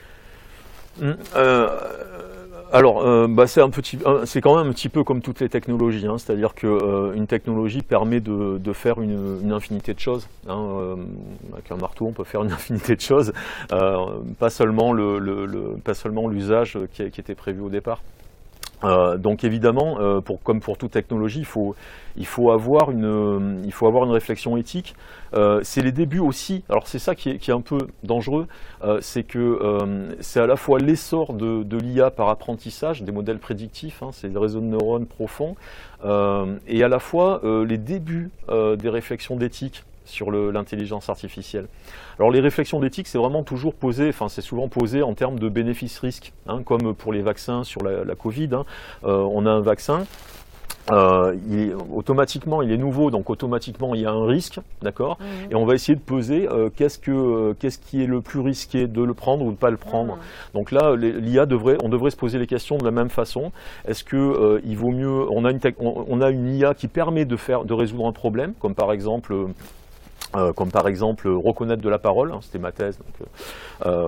Euh, alors, euh, bah c'est un petit, c'est quand même un petit peu comme toutes les technologies, hein, c'est-à-dire que euh, une technologie permet de, de faire une, une infinité de choses. Hein, euh, avec un marteau, on peut faire une infinité de choses, euh, pas seulement le, le, le pas seulement l'usage qui, qui était prévu au départ. Euh, donc évidemment, euh, pour, comme pour toute technologie, il faut, il faut avoir une, il faut avoir une réflexion éthique. Euh, c'est les débuts aussi. Alors c'est ça qui est, qui est un peu dangereux, euh, c'est que euh, c'est à la fois l'essor de, de l'I A par apprentissage, des modèles prédictifs, hein, c'est des réseaux de neurones profonds, euh, et à la fois euh, les débuts euh, des réflexions d'éthique sur l'intelligence artificielle. Alors les réflexions d'éthique, c'est vraiment toujours posé, enfin c'est souvent posé en termes de bénéfices-risques, hein, comme pour les vaccins sur la, la Covid. Hein. Euh, on a un vaccin, euh, il est, automatiquement il est nouveau, donc automatiquement il y a un risque, d'accord, mmh. Et on va essayer de peser euh, qu'est-ce que euh, qu'est-ce qui est le plus risqué, de le prendre ou de ne pas le prendre. Mmh. Donc là, l'I A devrait, on devrait se poser les questions de la même façon. Est-ce que euh, il vaut mieux, on a une on, on a une I A qui permet de faire, de résoudre un problème, comme par exemple euh, Euh, comme par exemple reconnaître de la parole, hein, c'était ma thèse, donc, euh,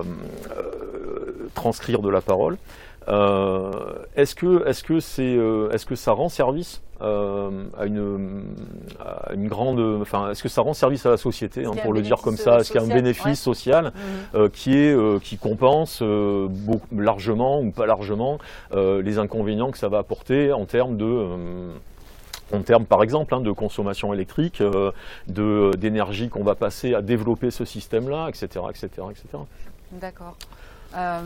euh, transcrire de la parole. Euh, est-ce que, est-ce que c'est, euh, est-ce que ça rend service euh, à, une, à une grande, enfin, est-ce que ça rend service à la société, hein, pour le dire comme ça, est-ce qu'il y a un bénéfice ouais. social mmh. euh, qui est, euh, qui compense euh, beaucoup, largement ou pas largement euh, les inconvénients que ça va apporter en termes de euh, en termes, par exemple, hein, de consommation électrique, euh, d'énergie qu'on va passer à développer ce système-là, et cetera, et cetera, et cetera. D'accord. Euh,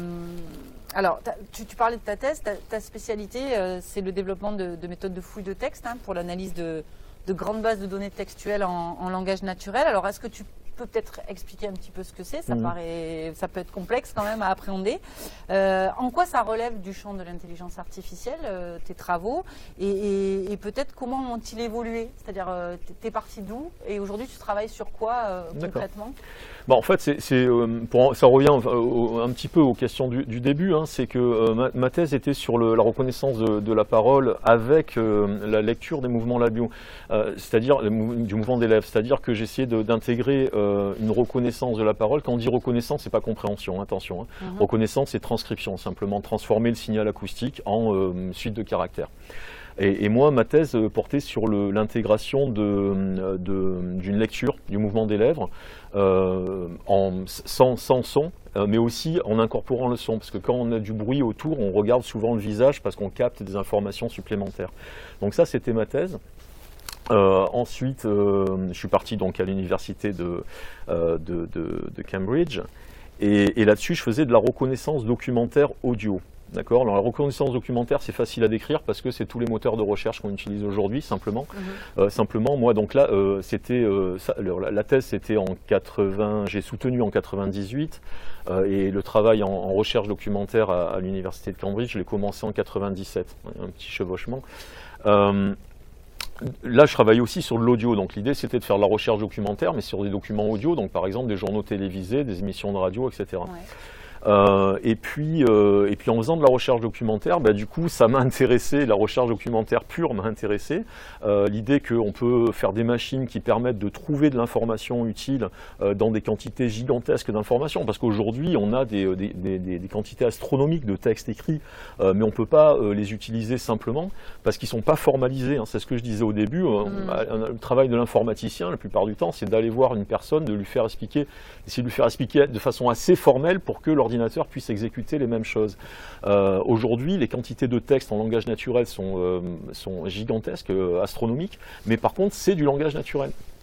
alors, tu, tu parlais de ta thèse, ta, ta spécialité, euh, c'est le développement de, de méthodes de fouille de texte, hein, pour l'analyse de, de grandes bases de données textuelles en, en langage naturel. Alors, est-ce que tu peux peut-être expliquer un petit peu ce que c'est? Ça, mmh. paraît, ça peut être complexe quand même à appréhender. Euh, en quoi ça relève du champ de l'intelligence artificielle, euh, tes travaux, et, et, et peut-être comment ont-ils évolué? C'est-à-dire, euh, tu es parti d'où et aujourd'hui tu travailles sur quoi euh, concrètement? Bon, en fait, c'est, c'est, euh, pour, ça revient euh, un petit peu aux questions du, du début. Hein, c'est que euh, ma, ma thèse était sur le, la reconnaissance de, de la parole avec euh, la lecture des mouvements labiaux, euh, c'est-à-dire du mouvement des lèvres. C'est-à-dire que j'essayais d'intégrer euh, une reconnaissance de la parole. Quand on dit reconnaissance, c'est pas compréhension, attention. Hein. Mm-hmm. Reconnaissance, c'est transcription, simplement transformer le signal acoustique en euh, suite de caractères. Et, et moi, ma thèse portait sur l'intégration d'une de, de, lecture du mouvement des lèvres euh, en, sans, sans son, euh, mais aussi en incorporant le son. Parce que quand on a du bruit autour, on regarde souvent le visage parce qu'on capte des informations supplémentaires. Donc ça, c'était ma thèse. Euh, ensuite, euh, je suis parti donc à l'université de, euh, de, de, de Cambridge. Et, et là-dessus, je faisais de la reconnaissance documentaire audio. D'accord. Alors la reconnaissance documentaire, c'est facile à décrire parce que c'est tous les moteurs de recherche qu'on utilise aujourd'hui, simplement. Mmh. Euh, simplement, moi, donc là, euh, c'était euh, la, la thèse, c'était en quatre-vingts. J'ai soutenu en quatre-vingt-dix-huit euh, et le travail en, en recherche documentaire à, à l'université de Cambridge, je l'ai commencé en quatre-vingt-dix-sept. Un petit chevauchement. Euh, Là, je travaillais aussi sur de l'audio, donc l'idée c'était de faire de la recherche documentaire, mais sur des documents audio, donc par exemple des journaux télévisés, des émissions de radio, et cetera. Ouais. Euh, et, puis, euh, et puis en faisant de la recherche documentaire, bah, du coup ça m'a intéressé, la recherche documentaire pure m'a intéressé, euh, l'idée qu'on peut faire des machines qui permettent de trouver de l'information utile euh, dans des quantités gigantesques d'informations, parce qu'aujourd'hui on a des, des, des, des quantités astronomiques de textes écrits, euh, mais on ne peut pas euh, les utiliser simplement parce qu'ils ne sont pas formalisés, hein. C'est ce que je disais au début, euh, mmh. Le travail de l'informaticien la plupart du temps c'est d'aller voir une personne, de lui faire expliquer, d'essayer de lui faire expliquer de façon assez formelle pour que l'ordinateur puisse exécuter les mêmes choses. Euh, Aujourd'hui, les quantités de texte en langage naturel sont, euh, sont gigantesques, euh, astronomiques, mais par contre, c'est du langage naturel.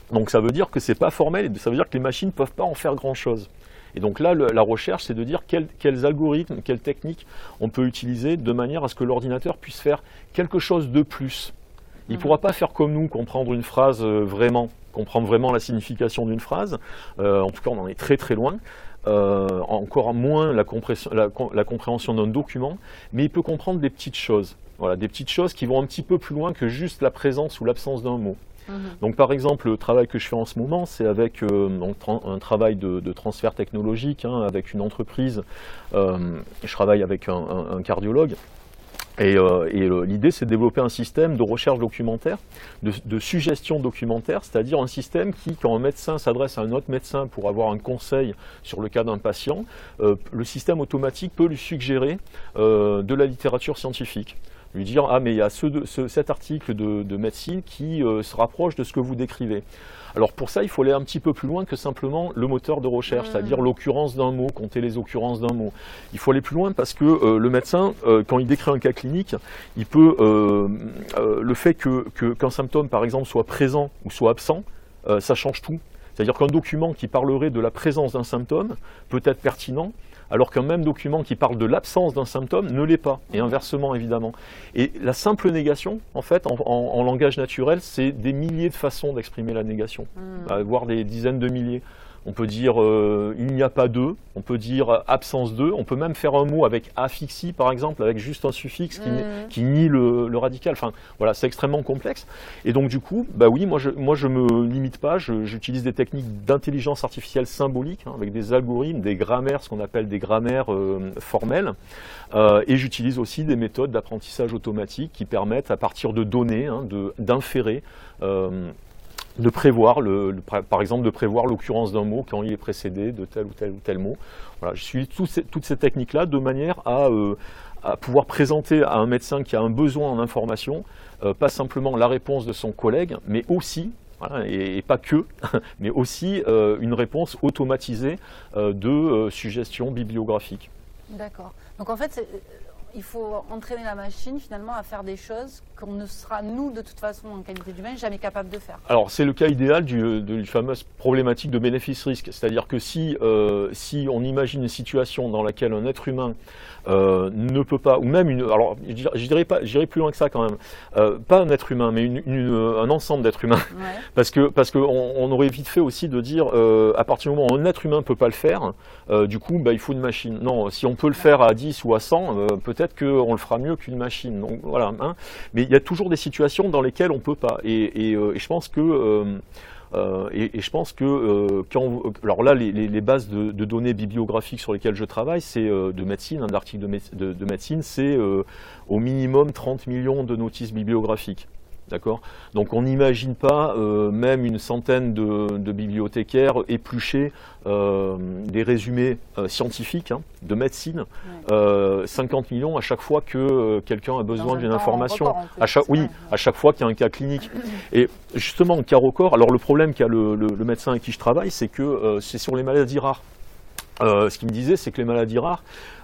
Donc ça veut dire que c'est pas formel, et ça veut dire que les machines ne peuvent pas en faire grand-chose. Et donc là, le, la recherche, c'est de dire quel, quels algorithmes, quelles techniques on peut utiliser de manière à ce que l'ordinateur puisse faire quelque chose de plus. Il ne mmh. pourra pas faire comme nous, comprendre une phrase euh, vraiment, comprendre vraiment la signification d'une phrase. Euh, en tout cas, on en est très très loin. Euh, encore moins la, la, la compréhension d'un document, mais il peut comprendre des petites choses. Voilà, des petites choses qui vont un petit peu plus loin que juste la présence ou l'absence d'un mot. Mmh. Donc par exemple, le travail que je fais en ce moment, c'est avec euh, donc, un travail de, de transfert technologique, hein, avec une entreprise. Euh, je travaille avec un, un, un cardiologue. Et, euh, et euh, l'idée, c'est de développer un système de recherche documentaire, de, de suggestion documentaire, c'est-à-dire un système qui, quand un médecin s'adresse à un autre médecin pour avoir un conseil sur le cas d'un patient, euh, le système automatique peut lui suggérer euh, de la littérature scientifique. Lui dire « Ah, mais il y a ce, ce, cet article de, de médecine qui euh, se rapproche de ce que vous décrivez ». Alors pour ça, il faut aller un petit peu plus loin que simplement le moteur de recherche, mmh. c'est-à-dire l'occurrence d'un mot, compter les occurrences d'un mot. Il faut aller plus loin parce que euh, le médecin, euh, quand il décrit un cas clinique, il peut, euh, euh, le fait que, que, qu'un symptôme, par exemple, soit présent ou soit absent, euh, ça change tout. C'est-à-dire qu'un document qui parlerait de la présence d'un symptôme peut être pertinent, alors qu'un même document qui parle de l'absence d'un symptôme ne l'est pas, et inversement évidemment. Et la simple négation, en fait, en, en, en langage naturel, c'est des milliers de façons d'exprimer la négation, mmh. voire des dizaines de milliers. On peut dire euh, il n'y a pas de, on peut dire absence de, on peut même faire un mot avec affixie par exemple, avec juste un suffixe qui, mmh. qui nie le, le radical. Enfin voilà, c'est extrêmement complexe. Et donc du coup, bah oui, moi je moi je me limite pas, je, j'utilise des techniques d'intelligence artificielle symbolique, hein, avec des algorithmes, des grammaires, ce qu'on appelle des grammaires euh, formelles. Euh, et j'utilise aussi des méthodes d'apprentissage automatique qui permettent à partir de données, hein, de, d'inférer. Euh, de prévoir, le, le, par exemple, de prévoir l'occurrence d'un mot quand il est précédé de tel ou tel ou tel mot. Voilà, je suis toutes ces, toutes ces techniques-là de manière à, euh, à pouvoir présenter à un médecin qui a un besoin en information, euh, pas simplement la réponse de son collègue, mais aussi, voilà, et, et pas que, mais aussi euh, une réponse automatisée euh, de euh, suggestions bibliographiques. D'accord. Donc en fait, c'est... il faut entraîner la machine finalement à faire des choses qu'on ne sera, nous, de toute façon, en qualité d'humain, jamais capable de faire. Alors, c'est le cas idéal du, de la fameuse problématique de bénéfice-risque. C'est-à-dire que si, euh, si on imagine une situation dans laquelle un être humain euh, ne peut pas, ou même une, alors je dirais pas, j'irai plus loin que ça quand même, euh, pas un être humain, mais une, une, un ensemble d'êtres humains. Ouais. Parce que parce qu'on on aurait vite fait aussi de dire, euh, à partir du moment où un être humain ne peut pas le faire, euh, du coup, bah, il faut une machine. Non, si on peut le faire à dix ou à cent, euh, peut-être qu'on le fera mieux qu'une machine. Donc voilà. Hein. Mais il y a toujours des situations dans lesquelles on ne peut pas. Et, et, euh, et je pense que, euh, euh, et, et je pense que euh, quand on, alors là, les, les bases de, de données bibliographiques sur lesquelles je travaille, c'est euh, de médecine, un article de, mé de, de médecine, c'est euh, au minimum trente millions de notices bibliographiques. D'accord ? Donc on n'imagine pas euh, même une centaine de, de bibliothécaires éplucher euh, des résumés euh, scientifiques hein, de médecine, ouais. euh, cinquante millions à chaque fois que euh, quelqu'un a besoin d'une information, à chaque, oui, ouais. à chaque fois qu'il y a un cas clinique. Et justement, le cas record, alors le problème qu'a le, le, le médecin avec qui je travaille, c'est que euh, c'est sur les maladies rares. Euh, ce qu'il me disait, c'est que les maladies rares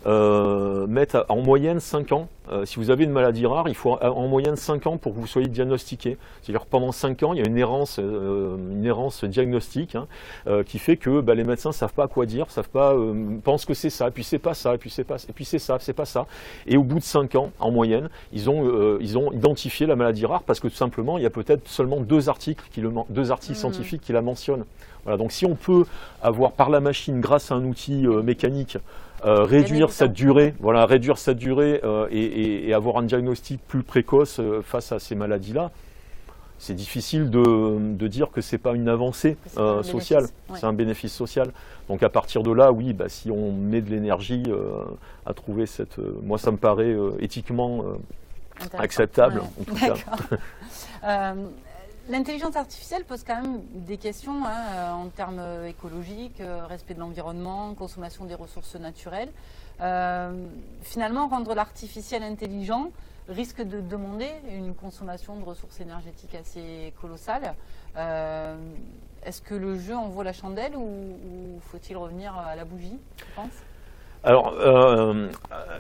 euh, mettent en moyenne cinq ans. Euh, si vous avez une maladie rare, il faut en moyenne cinq ans pour que vous soyez diagnostiqué. C'est-à-dire que pendant cinq ans, il y a une errance, euh, une errance diagnostique hein, euh, qui fait que bah, les médecins ne savent pas quoi dire, savent pas, euh, pensent que c'est ça, et puis c'est pas ça, et puis c'est pas, et puis c'est ça, c'est pas ça. Et au bout de cinq ans, en moyenne, ils ont, euh, ils ont identifié la maladie rare parce que tout simplement, il y a peut-être seulement deux articles, qui le, deux articles mmh. scientifiques qui la mentionnent. Voilà, donc si on peut avoir par la machine, grâce à un outil euh, mécanique, euh, réduire cette durée, voilà, réduire cette durée euh, et, et, et avoir un diagnostic plus précoce euh, face à ces maladies-là, c'est difficile de, de dire que c'est pas une avancée euh, sociale, ouais. c'est un bénéfice social. Donc à partir de là, oui, bah, si on met de l'énergie euh, à trouver cette, euh, moi ça me paraît euh, éthiquement euh, acceptable ouais. en tout cas. euh, L'intelligence artificielle pose quand même des questions hein, en termes écologiques, respect de l'environnement, consommation des ressources naturelles. Euh, finalement, rendre l'artificiel intelligent risque de demander une consommation de ressources énergétiques assez colossale. Euh, Est-ce que le jeu en vaut la chandelle ou, ou faut-il revenir à la bougie, tu penses ?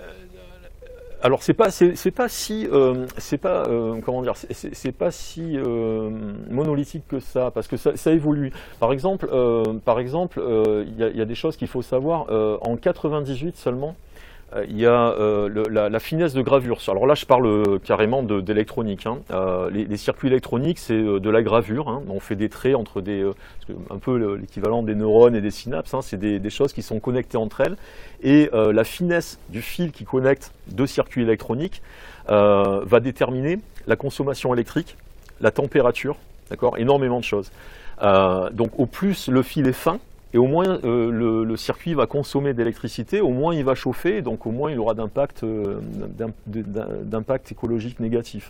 Alors, euh, alors c'est pas c'est, c'est pas si euh, c'est pas euh, comment dire c'est, c'est, c'est pas si euh, monolithique que ça, parce que ça, ça évolue. Par exemple euh, par exemple il euh, y, y a des choses qu'il faut savoir. Euh, en quatre-vingt-dix-huit seulement, il y a euh, le, la, la finesse de gravure. Alors là, je parle euh, carrément de, d'électronique. Hein. Euh, les, les circuits électroniques, c'est euh, de la gravure. Hein. On fait des traits entre des, euh, un peu l'équivalent des neurones et des synapses. Hein. C'est des, des choses qui sont connectées entre elles. Et euh, la finesse du fil qui connecte deux circuits électroniques euh, va déterminer la consommation électrique, la température, d'accord, énormément de choses. Euh, donc au plus le fil est fin, et au moins euh, le, le circuit va consommer d'électricité, au moins il va chauffer, donc au moins il aura d'impact, euh, d'impact écologique négatif.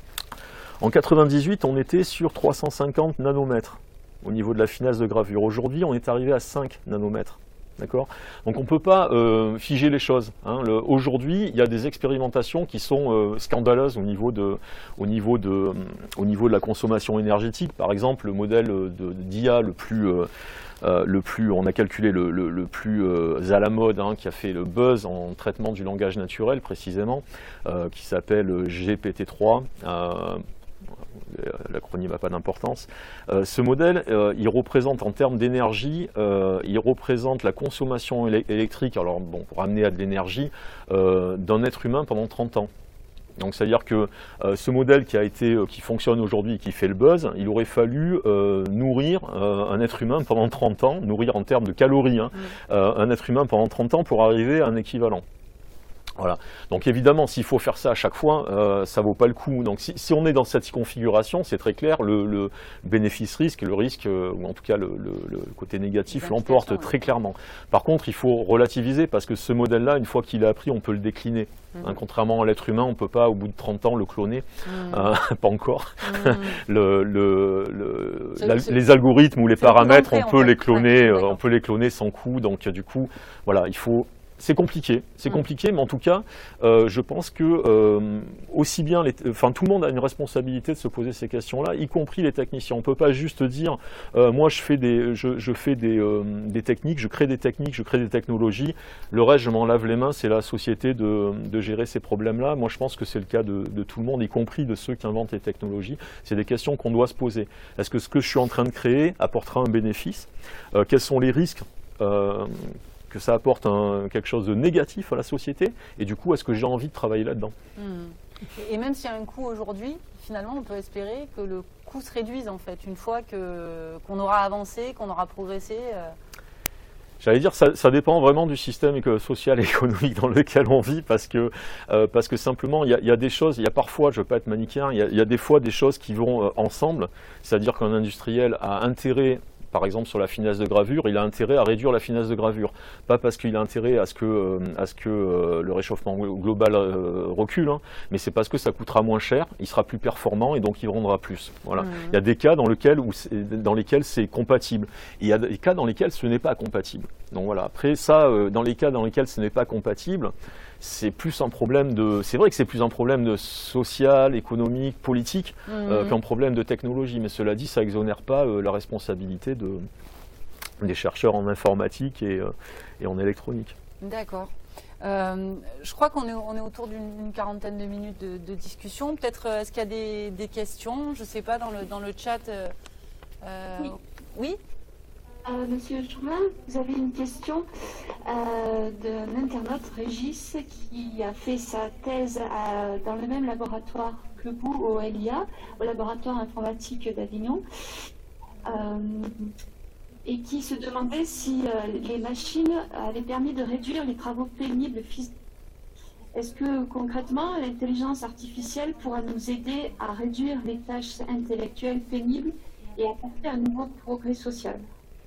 En quatre-vingt-dix-huit, on était sur trois cent cinquante nanomètres au niveau de la finesse de gravure. Aujourd'hui, on est arrivé à cinq nanomètres. D'accord ? Donc on ne peut pas euh, figer les choses. Hein. Le, aujourd'hui, il y a des expérimentations qui sont euh, scandaleuses au niveau, de, au, niveau de, euh, au niveau de la consommation énergétique. Par exemple, le modèle de, d'I A le plus... Euh, Euh, le plus, on a calculé le, le, le plus euh, à la mode, hein, qui a fait le buzz en traitement du langage naturel précisément, euh, qui s'appelle G P T trois. Euh, l'acronyme n'a pas d'importance. Euh, ce modèle, euh, il représente en termes d'énergie, euh, il représente la consommation éle- électrique, alors bon, pour amener à de l'énergie, euh, d'un être humain pendant trente ans. Donc c'est-à-dire que euh, ce modèle qui a été, euh, qui fonctionne aujourd'hui, qui fait le buzz, il aurait fallu euh, nourrir euh, un être humain pendant trente ans, nourrir en termes de calories, hein, mmh. euh, un être humain pendant trente ans pour arriver à un équivalent. Voilà. Donc évidemment, s'il faut faire ça à chaque fois, euh, ça vaut pas le coup. Donc si, si on est dans cette configuration, c'est très clair, le, le bénéfice-risque, le risque, euh, ou en tout cas le, le, le côté négatif, l'emporte ouais. très clairement. Par contre, il faut relativiser parce que ce modèle-là, une fois qu'il est appris, on peut le décliner. Mmh. Hein, contrairement à l'être humain, on ne peut pas, au bout de trente ans, le cloner. Mmh. Euh, pas encore. Mmh. le, le, le, la, les algorithmes ou les paramètres, on peut les cloner, ouais, euh, on peut les cloner sans coût. Donc du coup, voilà, il faut... C'est compliqué, c'est compliqué, mais en tout cas, euh, je pense que euh, aussi bien, les, enfin tout le monde a une responsabilité de se poser ces questions-là, y compris les techniciens. On ne peut pas juste dire, euh, moi je fais des, je, je fais des, euh, des techniques, je crée des techniques, je crée des technologies. Le reste, je m'en lave les mains. C'est la société de, de gérer ces problèmes-là. Moi, je pense que c'est le cas de, de tout le monde, y compris de ceux qui inventent les technologies. C'est des questions qu'on doit se poser. Est-ce que ce que je suis en train de créer apportera un bénéfice ? euh, Quels sont les risques euh, que ça apporte un, quelque chose de négatif à la société, et du coup, est-ce que j'ai envie de travailler là-dedans ? Mmh. Et même s'il y a un coût aujourd'hui, finalement, on peut espérer que le coût se réduise, en fait, une fois que, qu'on aura avancé, qu'on aura progressé. Euh... J'allais dire, ça, ça dépend vraiment du système social et économique dans lequel on vit, parce que, euh, parce que simplement, il y a, y a des choses, il y a parfois, je ne veux pas être manichéen, il y, y a des fois des choses qui vont euh, ensemble, c'est-à-dire qu'un industriel a intérêt, par exemple sur la finesse de gravure, il a intérêt à réduire la finesse de gravure. Pas parce qu'il a intérêt à ce que, euh, à ce que euh, le réchauffement global euh, recule, hein, mais c'est parce que ça coûtera moins cher, il sera plus performant et donc il vendra plus. Voilà. Mmh. Il y a des cas dans, lequel, où dans lesquels c'est compatible. Et il y a des cas dans lesquels ce n'est pas compatible. Donc voilà. Après ça, euh, dans les cas dans lesquels ce n'est pas compatible, c'est plus un problème de, c'est vrai que c'est plus un problème de social, économique, politique mmh. euh, qu'un problème de technologie. Mais cela dit, ça exonère pas euh, la responsabilité de, des chercheurs en informatique et, euh, et en électronique. D'accord. Euh, je crois qu'on est, on est autour d'une quarantaine de minutes de, de discussion. Peut-être euh, est-ce qu'il y a des, des questions ? Je ne sais pas, dans le, dans le chat. Euh, euh, oui. Oui Euh, Monsieur Jourlin, vous avez une question euh, d'un internaute, Régis, qui a fait sa thèse à, dans le même laboratoire que vous, au L I A, au laboratoire informatique d'Avignon, euh, et qui se demandait si euh, les machines avaient permis de réduire les travaux pénibles physiques. Est-ce que concrètement, l'intelligence artificielle pourra nous aider à réduire les tâches intellectuelles pénibles et apporter un nouveau progrès social ?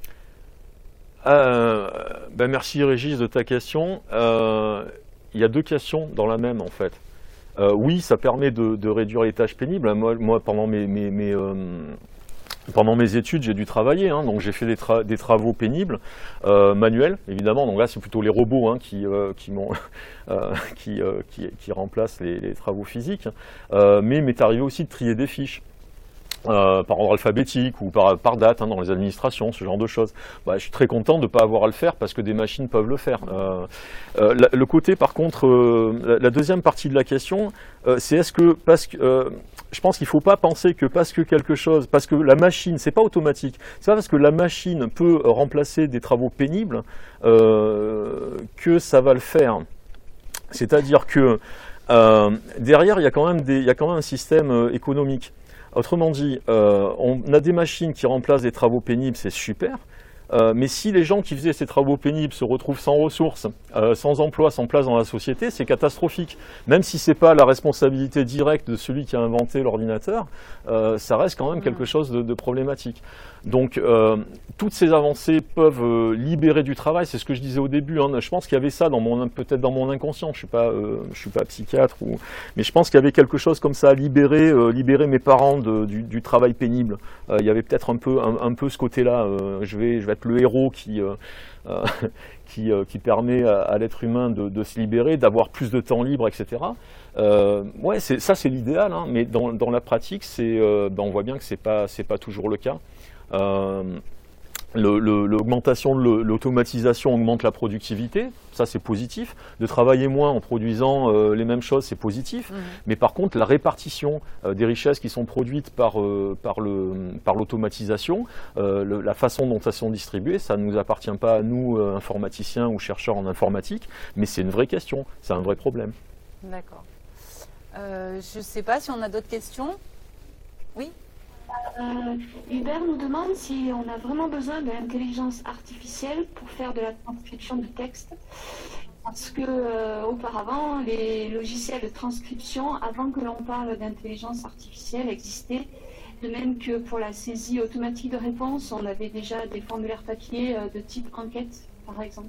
Euh, ben merci Régis de ta question. Euh, il y a deux questions dans la même en fait. Euh, oui, ça permet de, de réduire les tâches pénibles. Moi, moi pendant mes, mes, mes, euh, pendant mes études, j'ai dû travailler. Hein, donc j'ai fait des, tra des travaux pénibles, euh, manuels évidemment. Donc là, c'est plutôt les robots hein, qui, euh, qui, euh, qui, euh, qui, qui remplacent les, les travaux physiques. Euh, mais il m'est arrivé aussi de trier des fiches. Euh, par ordre alphabétique ou par, par date hein, dans les administrations, ce genre de choses. Bah, je suis très content de ne pas avoir à le faire parce que des machines peuvent le faire. Euh, euh, la, le côté, par contre, euh, la, la deuxième partie de la question, euh, c'est est-ce que, parce que, euh, je pense qu'il ne faut pas penser que parce que quelque chose, parce que la machine, c'est pas automatique, c'est pas parce que la machine peut remplacer des travaux pénibles euh, que ça va le faire. C'est-à-dire que euh, derrière, il y a quand même des, il y a quand même un système euh, économique. Autrement dit, euh, on a des machines qui remplacent des travaux pénibles, c'est super, euh, mais si les gens qui faisaient ces travaux pénibles se retrouvent sans ressources, euh, sans emploi, sans place dans la société, c'est catastrophique. Même si ce n'est pas la responsabilité directe de celui qui a inventé l'ordinateur, euh, ça reste quand même quelque chose de, de problématique. Donc, euh, toutes ces avancées peuvent euh, libérer du travail, c'est ce que je disais au début. Hein. Je pense qu'il y avait ça dans mon, peut-être dans mon inconscient. Je suis pas, euh, je suis pas psychiatre, ou, mais je pense qu'il y avait quelque chose comme ça à libérer, euh, libérer mes parents de, du, du travail pénible. Euh, il y avait peut-être un peu, un, un peu ce côté-là. Euh, je vais, je vais être le héros qui, euh, euh, qui, euh, qui permet à, à l'être humain de, de se libérer, d'avoir plus de temps libre, et cetera. Euh, ouais, c'est, ça c'est l'idéal, hein, mais dans, dans la pratique, c'est, euh, ben, on voit bien que c'est pas, c'est pas toujours le cas. Euh, le, le, l'augmentation de l'automatisation augmente la productivité, ça c'est positif. De travailler moins en produisant euh, les mêmes choses, c'est positif. Mmh. Mais par contre, la répartition euh, des richesses qui sont produites par, euh, par, le, par l'automatisation, euh, le, la façon dont elles sont distribuées, ça ne nous appartient pas à nous, euh, informaticiens ou chercheurs en informatique, mais c'est une vraie question, c'est un vrai problème. D'accord. Euh, je ne sais pas si on a d'autres questions. Oui ? Euh, Hubert nous demande si on a vraiment besoin de l'intelligence artificielle pour faire de la transcription de texte. Parce que euh, auparavant, les logiciels de transcription, avant que l'on parle d'intelligence artificielle, existaient. De même que pour la saisie automatique de réponse, on avait déjà des formulaires papier euh, de type enquête, par exemple.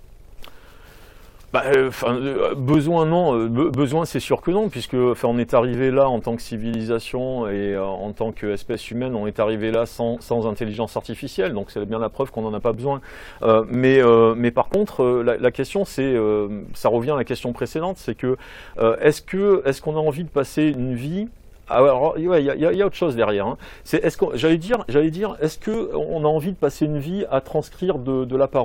Bah, euh, euh, besoin non, euh, be- besoin c'est sûr que non, puisque on est arrivé là en tant que civilisation et euh, en tant qu'espèce humaine, on est arrivé là sans, sans intelligence artificielle, donc c'est bien la preuve qu'on n'en a pas besoin. Euh, mais, euh, mais par contre, euh, la, la question c'est, euh, ça revient à la question précédente, c'est que euh, est-ce que est-ce qu'on a envie de passer une vie. Alors, il ouais, y, y, y a autre chose derrière. Hein. C'est, est-ce qu'on, j'allais dire, j'allais dire, est-ce qu'on a envie de passer une vie à transcrire de, de la parole ?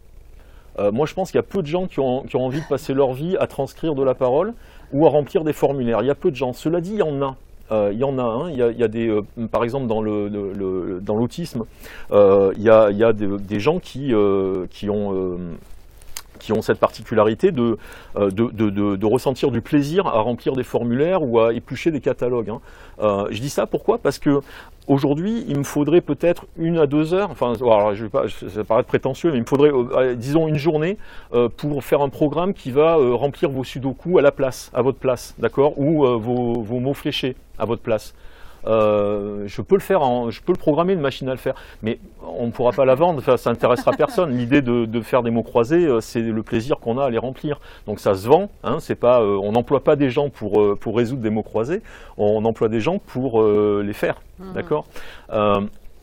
Euh, moi, je pense qu'il y a peu de gens qui ont, qui ont envie de passer leur vie à transcrire de la parole ou à remplir des formulaires. Il y a peu de gens. Cela dit, il y en a. Euh, il y en a un. Il y a, il y a des, euh, par exemple, dans, le, le, le, dans l'autisme, euh, il y a, il y a des, des gens qui, euh, qui ont... Euh, qui ont cette particularité de, de, de, de, de ressentir du plaisir à remplir des formulaires ou à éplucher des catalogues. Hein. Euh, je dis ça pourquoi ? Parce que aujourd'hui, il me faudrait peut-être une à deux heures, enfin, alors, je vais pas, ça va paraître prétentieux, mais il me faudrait, euh, disons, une journée euh, pour faire un programme qui va euh, remplir vos sudoku à la place, à votre place, d'accord ? Ou euh, vos, vos mots fléchés à votre place. Euh, je peux le faire, en, je peux le programmer, une machine à le faire, mais on ne pourra pas la vendre, ça n'intéressera personne. L'idée de, de faire des mots croisés, euh, c'est le plaisir qu'on a à les remplir. Donc ça se vend, hein, c'est pas, euh, on n'emploie pas des gens pour, euh, pour résoudre des mots croisés, on emploie des gens pour euh, les faire, mmh. D'accord euh,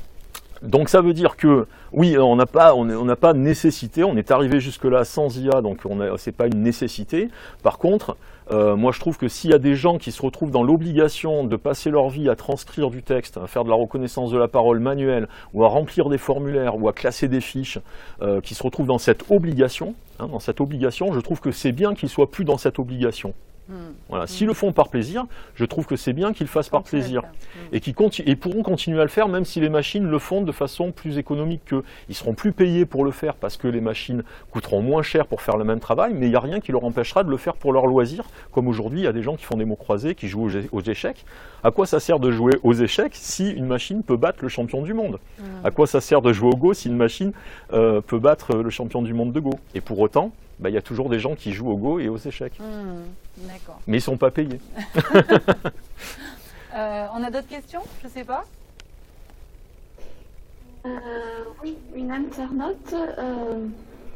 Donc ça veut dire que, oui, on n'a pas, on n'a pas nécessité, on est arrivé jusque-là sans I A, donc ce n'est pas une nécessité. Par contre, Euh, moi je trouve que s'il y a des gens qui se retrouvent dans l'obligation de passer leur vie à transcrire du texte, à faire de la reconnaissance de la parole manuelle, ou à remplir des formulaires, ou à classer des fiches, euh, qui se retrouvent dans cette obligation, hein, dans cette obligation, je trouve que c'est bien qu'ils ne soient plus dans cette obligation. Mmh. Voilà. Mmh. S'ils le font par plaisir, je trouve que c'est bien qu'ils le fassent par plaisir. Mmh. Et qu'ils continu- et pourront continuer à le faire même si les machines le font de façon plus économique qu'eux. Ils seront plus payés pour le faire parce que les machines coûteront moins cher pour faire le même travail, mais il n'y a rien qui leur empêchera de le faire pour leur loisir. Comme aujourd'hui, il y a des gens qui font des mots croisés, qui jouent aux, aux échecs. À quoi ça sert de jouer aux échecs si une machine peut battre le champion du monde ? Mmh. À quoi ça sert de jouer au Go si une machine euh, peut battre le champion du monde de Go ? Et pour autant, bah, y a toujours des gens qui jouent au Go et aux échecs. Mmh, d'accord. Mais ils ne sont pas payés. euh, on a d'autres questions ? Je ne sais pas. Euh, oui, une internaute euh,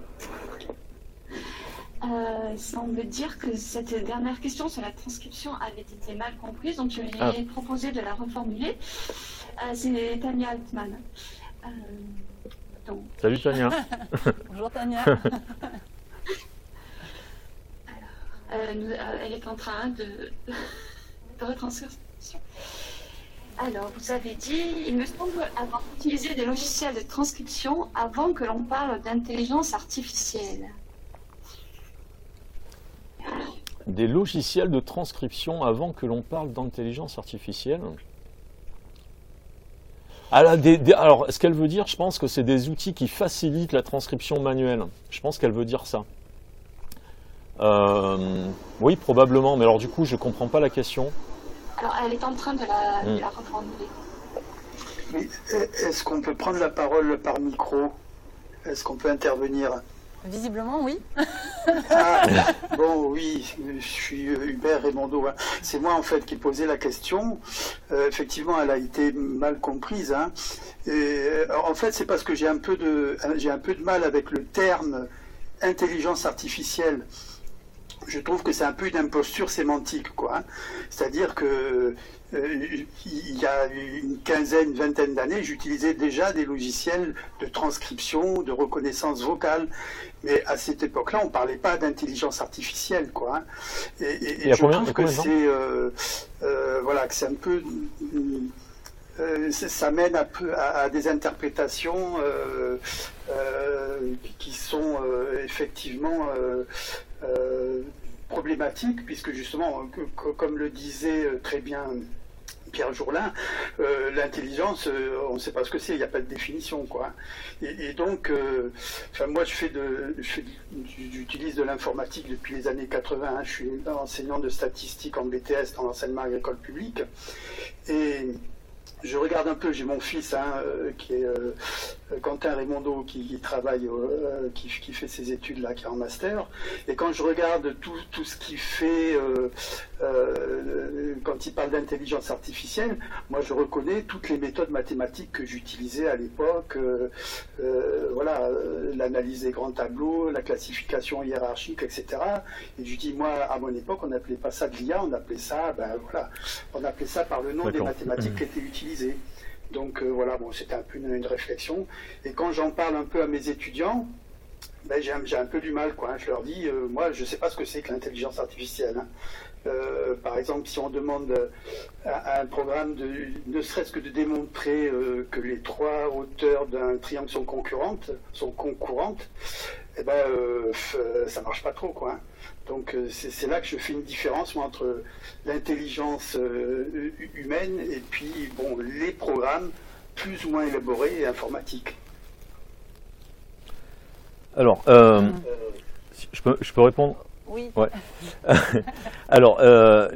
euh, semble dire que cette dernière question sur la transcription avait été mal comprise, donc je lui ai ah. proposé de la reformuler. Euh, c'est Tania Altman. Euh, donc... Salut Tania. Bonjour Tania. Euh, nous, euh, elle est en train de, de retranscrire. Alors, vous avez dit, il me semble avoir utilisé des logiciels de transcription avant que l'on parle d'intelligence artificielle. Des logiciels de transcription avant que l'on parle d'intelligence artificielle. Alors, des, des, alors, ce qu'elle veut dire, je pense que c'est des outils qui facilitent la transcription manuelle. Je pense qu'elle veut dire ça. Euh, oui, probablement, mais alors du coup, je ne comprends pas la question. Alors, elle est en train de la, mmh. de la reformuler. Oui. Est-ce qu'on peut prendre la parole par micro? Est-ce qu'on peut intervenir? Visiblement, oui. Ah, bon, oui, je suis Hubert Raimondo. Hein. C'est moi, en fait, qui posais la question. Euh, effectivement, elle a été mal comprise. Hein. Et, en fait, c'est parce que j'ai un peu de, j'ai un peu de mal avec le terme intelligence artificielle. Je trouve que c'est un peu une imposture sémantique, quoi. Hein. C'est-à-dire que euh, il y a une quinzaine, une vingtaine d'années, j'utilisais déjà des logiciels de transcription, de reconnaissance vocale. Mais à cette époque-là, on ne parlait pas d'intelligence artificielle, quoi. Hein. Et, et, et je combien, trouve que c'est, euh, euh, voilà, que c'est un peu, euh, ça mène à, peu, à, à des interprétations euh, euh, qui sont euh, effectivement euh, euh, problématiques, puisque justement, que, que, comme le disait très bien Pierre Jourdain, euh, l'intelligence, euh, on ne sait pas ce que c'est, il n'y a pas de définition, quoi. Et, et donc, euh, enfin, moi, je fais de, je fais, j'utilise de l'informatique depuis les années quatre-vingts. Hein, je suis enseignant de statistique en B T S dans l'enseignement agricole public, et je regarde un peu, j'ai mon fils hein, euh, qui est euh, Quentin Raimondo qui, qui travaille, euh, qui, qui fait ses études là, qui est en master. Et quand je regarde tout, tout ce qu'il fait, euh, euh, quand il parle d'intelligence artificielle, moi je reconnais toutes les méthodes mathématiques que j'utilisais à l'époque. Euh, euh, voilà, euh, l'analyse des grands tableaux, la classification hiérarchique, et cetera. Et je dis, moi, à mon époque, on n'appelait pas ça de l'I A, on appelait ça, ben voilà, on appelait ça par le nom des mathématiques qui étaient utilisées. Donc euh, voilà, bon, c'était un peu une, une réflexion. Et quand j'en parle un peu à mes étudiants, ben, j'ai, un, j'ai un peu du mal, quoi. Hein. Je leur dis, euh, moi, je ne sais pas ce que c'est que l'intelligence artificielle. Hein. Euh, par exemple, si on demande à, à un programme, de, ne serait-ce que de démontrer euh, que les trois hauteurs d'un triangle sont concurrentes, sont concurrentes, eh ben, euh, ça ne marche pas trop, quoi. Hein. Donc c'est, c'est là que je fais une différence moi, entre l'intelligence euh, humaine et puis bon, les programmes plus ou moins élaborés et informatiques. Alors, euh, je, peux, je peux répondre? Oui. Ouais. Alors, euh,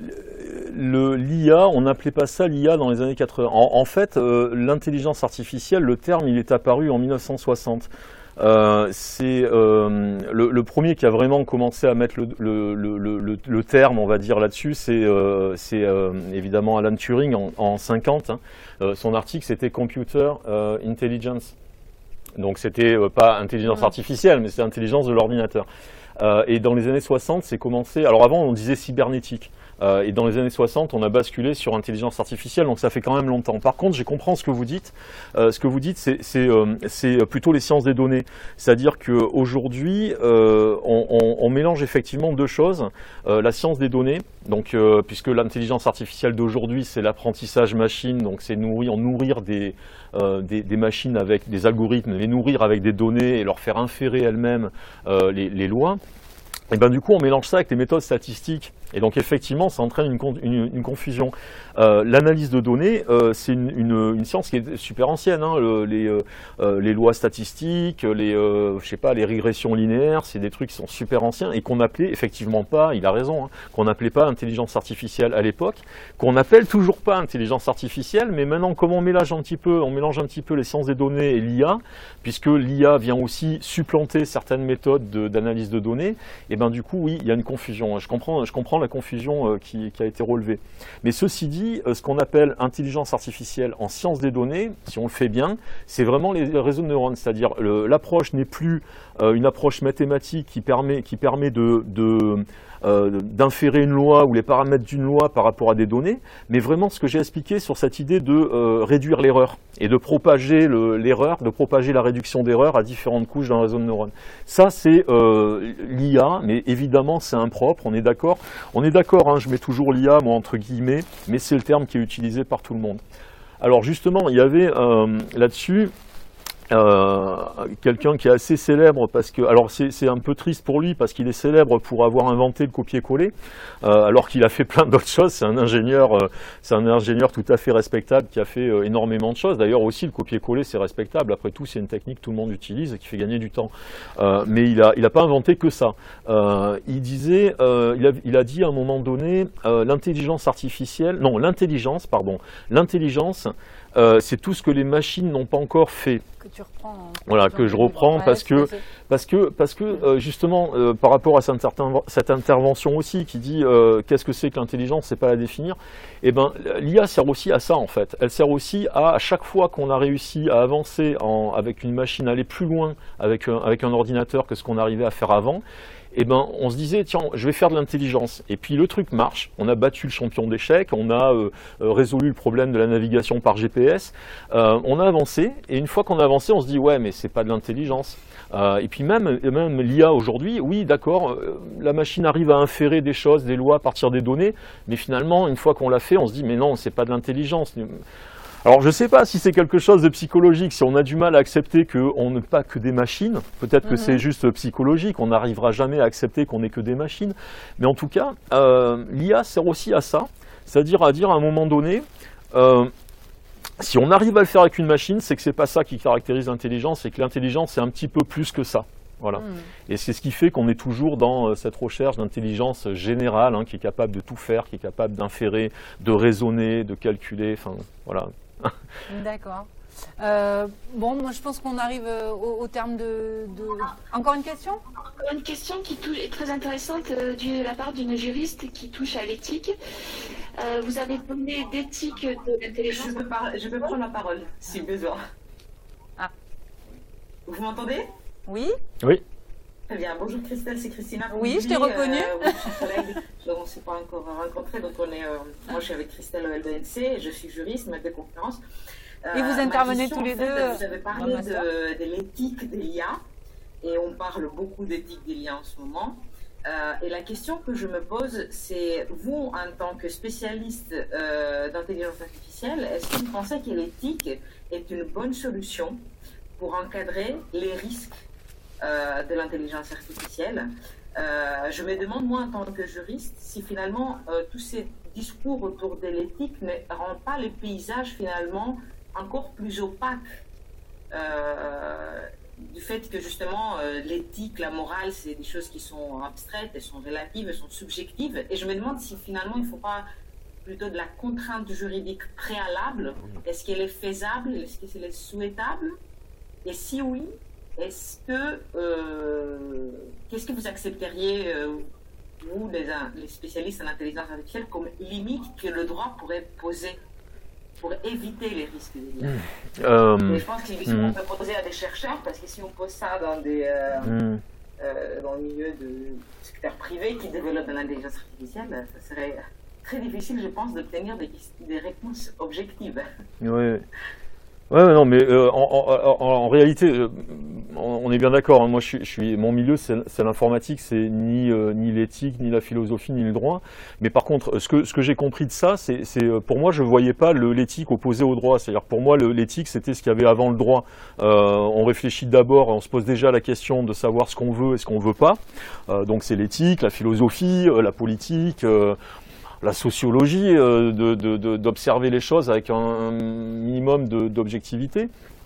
le, l'I A, on n'appelait pas ça l'I A dans les années quatre-vingts. En, en fait, euh, l'intelligence artificielle, le terme, il est apparu en mille neuf cent soixante. Euh, c'est euh, le, le premier qui a vraiment commencé à mettre le, le, le, le, le terme, on va dire, là-dessus, c'est euh, euh, évidemment Alan Turing en, en cinquante. Hein. Euh, son article, c'était Computer euh, Intelligence. Donc, c'était euh, pas intelligence artificielle, mais c'était intelligence de l'ordinateur. Euh, et dans les années soixante, c'est commencé... Alors avant, on disait cybernétique. Euh, et dans les années soixante, on a basculé sur intelligence artificielle, donc ça fait quand même longtemps. Par contre, je comprends ce que vous dites. Euh, ce que vous dites, c'est, c'est, euh, c'est plutôt les sciences des données. C'est-à-dire qu'aujourd'hui, euh, on, on, on mélange effectivement deux choses. Euh, la science des données, donc, euh, puisque l'intelligence artificielle d'aujourd'hui, c'est l'apprentissage machine, donc c'est nourrir, nourrir des, euh, des, des machines avec des algorithmes, les nourrir avec des données et leur faire inférer elles-mêmes euh, les, les lois. Et ben du coup, on mélange ça avec les méthodes statistiques. Et donc effectivement, ça entraîne une, une, une confusion. Euh, l'analyse de données, euh, c'est une, une, une science qui est super ancienne. Hein. Le, les, euh, les lois statistiques, les, euh, je sais pas, les régressions linéaires, c'est des trucs qui sont super anciens et qu'on appelait effectivement pas, il a raison, hein, qu'on n'appelait pas intelligence artificielle à l'époque, qu'on n'appelle toujours pas intelligence artificielle, mais maintenant comme on mélange un petit peu, on mélange un petit peu les sciences des données et l'I A, puisque l'I A vient aussi supplanter certaines méthodes de, d'analyse de données, et ben du coup oui, il y a une confusion. Je comprends, je comprends la confusion euh, qui, qui a été relevée. Mais ceci dit, euh, ce qu'on appelle intelligence artificielle en sciences des données, si on le fait bien, c'est vraiment les, les réseaux de neurones, c'est-à-dire le, l'approche n'est plus euh, une approche mathématique qui permet, qui permet de, de Euh, d'inférer une loi ou les paramètres d'une loi par rapport à des données, mais vraiment ce que j'ai expliqué sur cette idée de euh, réduire l'erreur et de propager le, l'erreur, de propager la réduction d'erreur à différentes couches dans le réseau de neurones. Ça, c'est euh, l'I A, mais évidemment, c'est impropre, on est d'accord. On est d'accord, hein, je mets toujours l'I A, moi, entre guillemets, mais c'est le terme qui est utilisé par tout le monde. Alors justement, il y avait euh, là-dessus euh, quelqu'un qui est assez célèbre parce que, alors c'est un peu triste pour lui parce qu'il est célèbre pour avoir inventé le copier-coller, euh, alors qu'il a fait plein d'autres choses. C'est un ingénieur, euh, c'est un ingénieur tout à fait respectable qui a fait euh, énormément de choses. D'ailleurs aussi le copier-coller c'est respectable. Après tout c'est une technique que tout le monde utilise et qui fait gagner du temps. Euh, mais il a, il a pas inventé que ça. Euh, il disait, euh, il, a, il a dit à un moment donné, euh, l'intelligence artificielle, non l'intelligence, pardon, l'intelligence. Euh, c'est tout ce que les machines n'ont pas encore fait. Que tu reprends. En... Voilà, que je reprends ouais, parce, que, parce que parce que euh, justement euh, par rapport à cette, cette intervention aussi qui dit euh, qu'est-ce que c'est que l'intelligence, c'est pas la définir. Et ben l'I A sert aussi à ça en fait. Elle sert aussi à à chaque fois qu'on a réussi à avancer en, avec une machine, aller plus loin avec un, avec un ordinateur que ce qu'on arrivait à faire avant. Eh ben, on se disait, tiens, je vais faire de l'intelligence. Et puis le truc marche. On a battu le champion d'échecs, on a euh, résolu le problème de la navigation par G P S. Euh, on a avancé, et une fois qu'on a avancé, on se dit, ouais, mais c'est pas de l'intelligence. Euh, et puis même, même l'I A aujourd'hui, oui, d'accord, euh, la machine arrive à inférer des choses, des lois à partir des données, mais finalement, une fois qu'on l'a fait, on se dit, mais non, c'est pas de l'intelligence. Alors je ne sais pas si c'est quelque chose de psychologique, si on a du mal à accepter qu'on n'est pas que des machines, peut-être que mm-hmm. c'est juste psychologique, on n'arrivera jamais à accepter qu'on n'est que des machines, mais en tout cas, euh, l'I A sert aussi à ça, c'est-à-dire à dire à un moment donné, euh, si on arrive à le faire avec une machine, c'est que c'est pas ça qui caractérise l'intelligence, c'est que l'intelligence c'est un petit peu plus que ça. Voilà. Mm. Et c'est ce qui fait qu'on est toujours dans euh, cette recherche d'intelligence générale, hein, qui est capable de tout faire, qui est capable d'inférer, de raisonner, de calculer, enfin voilà. D'accord. Euh, bon, moi je pense qu'on arrive au, au terme de, de... Encore une question ? Encore une question qui touche, est très intéressante euh, de la part d'une juriste qui touche à l'éthique. Euh, vous avez parlé d'éthique de l'intelligence. Je peux, par... je peux prendre la parole si besoin. Ah. Vous m'entendez ? Oui. Oui. Très bien. Bonjour Christelle, c'est Christina. Oui, je t'ai reconnue. Euh, oui, je suis collègue. On ne s'est pas encore rencontrés, donc on est, euh, moi je suis avec Christelle au L B N C, je suis juriste, maître de conférence. Euh, et vous intervenez tous les en fait, deux. Vous avez parlé de, de l'éthique de l'I A, et on parle beaucoup d'éthique de l'I A en ce moment. Euh, et la question que je me pose, c'est vous, en tant que spécialiste euh, d'intelligence artificielle, est-ce que vous pensez que l'éthique est une bonne solution pour encadrer les risques euh, de l'intelligence artificielle? euh, Je me demande, moi, en tant que juriste, si finalement euh, tous ces discours autour de l'éthique ne rendent pas les paysages finalement encore plus opaques, euh, du fait que justement euh, l'éthique, la morale, c'est des choses qui sont abstraites, elles sont relatives, elles sont subjectives. Et je me demande si finalement il ne faut pas plutôt de la contrainte juridique préalable. Est-ce qu'elle est faisable? Est-ce qu'elle est souhaitable? Et si oui, est-ce que euh, qu'est-ce que vous accepteriez, euh, vous, les, les spécialistes en intelligence artificielle, comme limite que le droit pourrait poser pour éviter les risques de l'I A? euh, Et je pense que c'est une question mmh. qu'on peut poser à des chercheurs, parce que si on pose ça dans, des, euh, mmh. euh, dans le milieu du secteur privé qui développe de l'intelligence artificielle, ça serait très difficile, je pense, d'obtenir des, des réponses objectives. Oui. Ouais, non, mais euh, en, en, en réalité, euh, on est bien d'accord. Hein, moi, je suis, je suis, mon milieu, c'est l'informatique, c'est ni euh, ni l'éthique, ni la philosophie, ni le droit. Mais par contre, ce que ce que j'ai compris de ça, c'est pour moi, je voyais pas l'éthique opposée au droit. C'est-à-dire, pour moi, l'éthique, c'était ce qu'il y avait avant le droit. Euh, on réfléchit d'abord, on se pose déjà la question de savoir ce qu'on veut et ce qu'on veut pas. Euh, donc, c'est l'éthique, la philosophie, euh, la politique. Euh, la sociologie, euh, d'observer les choses avec un, un minimum d'objectivité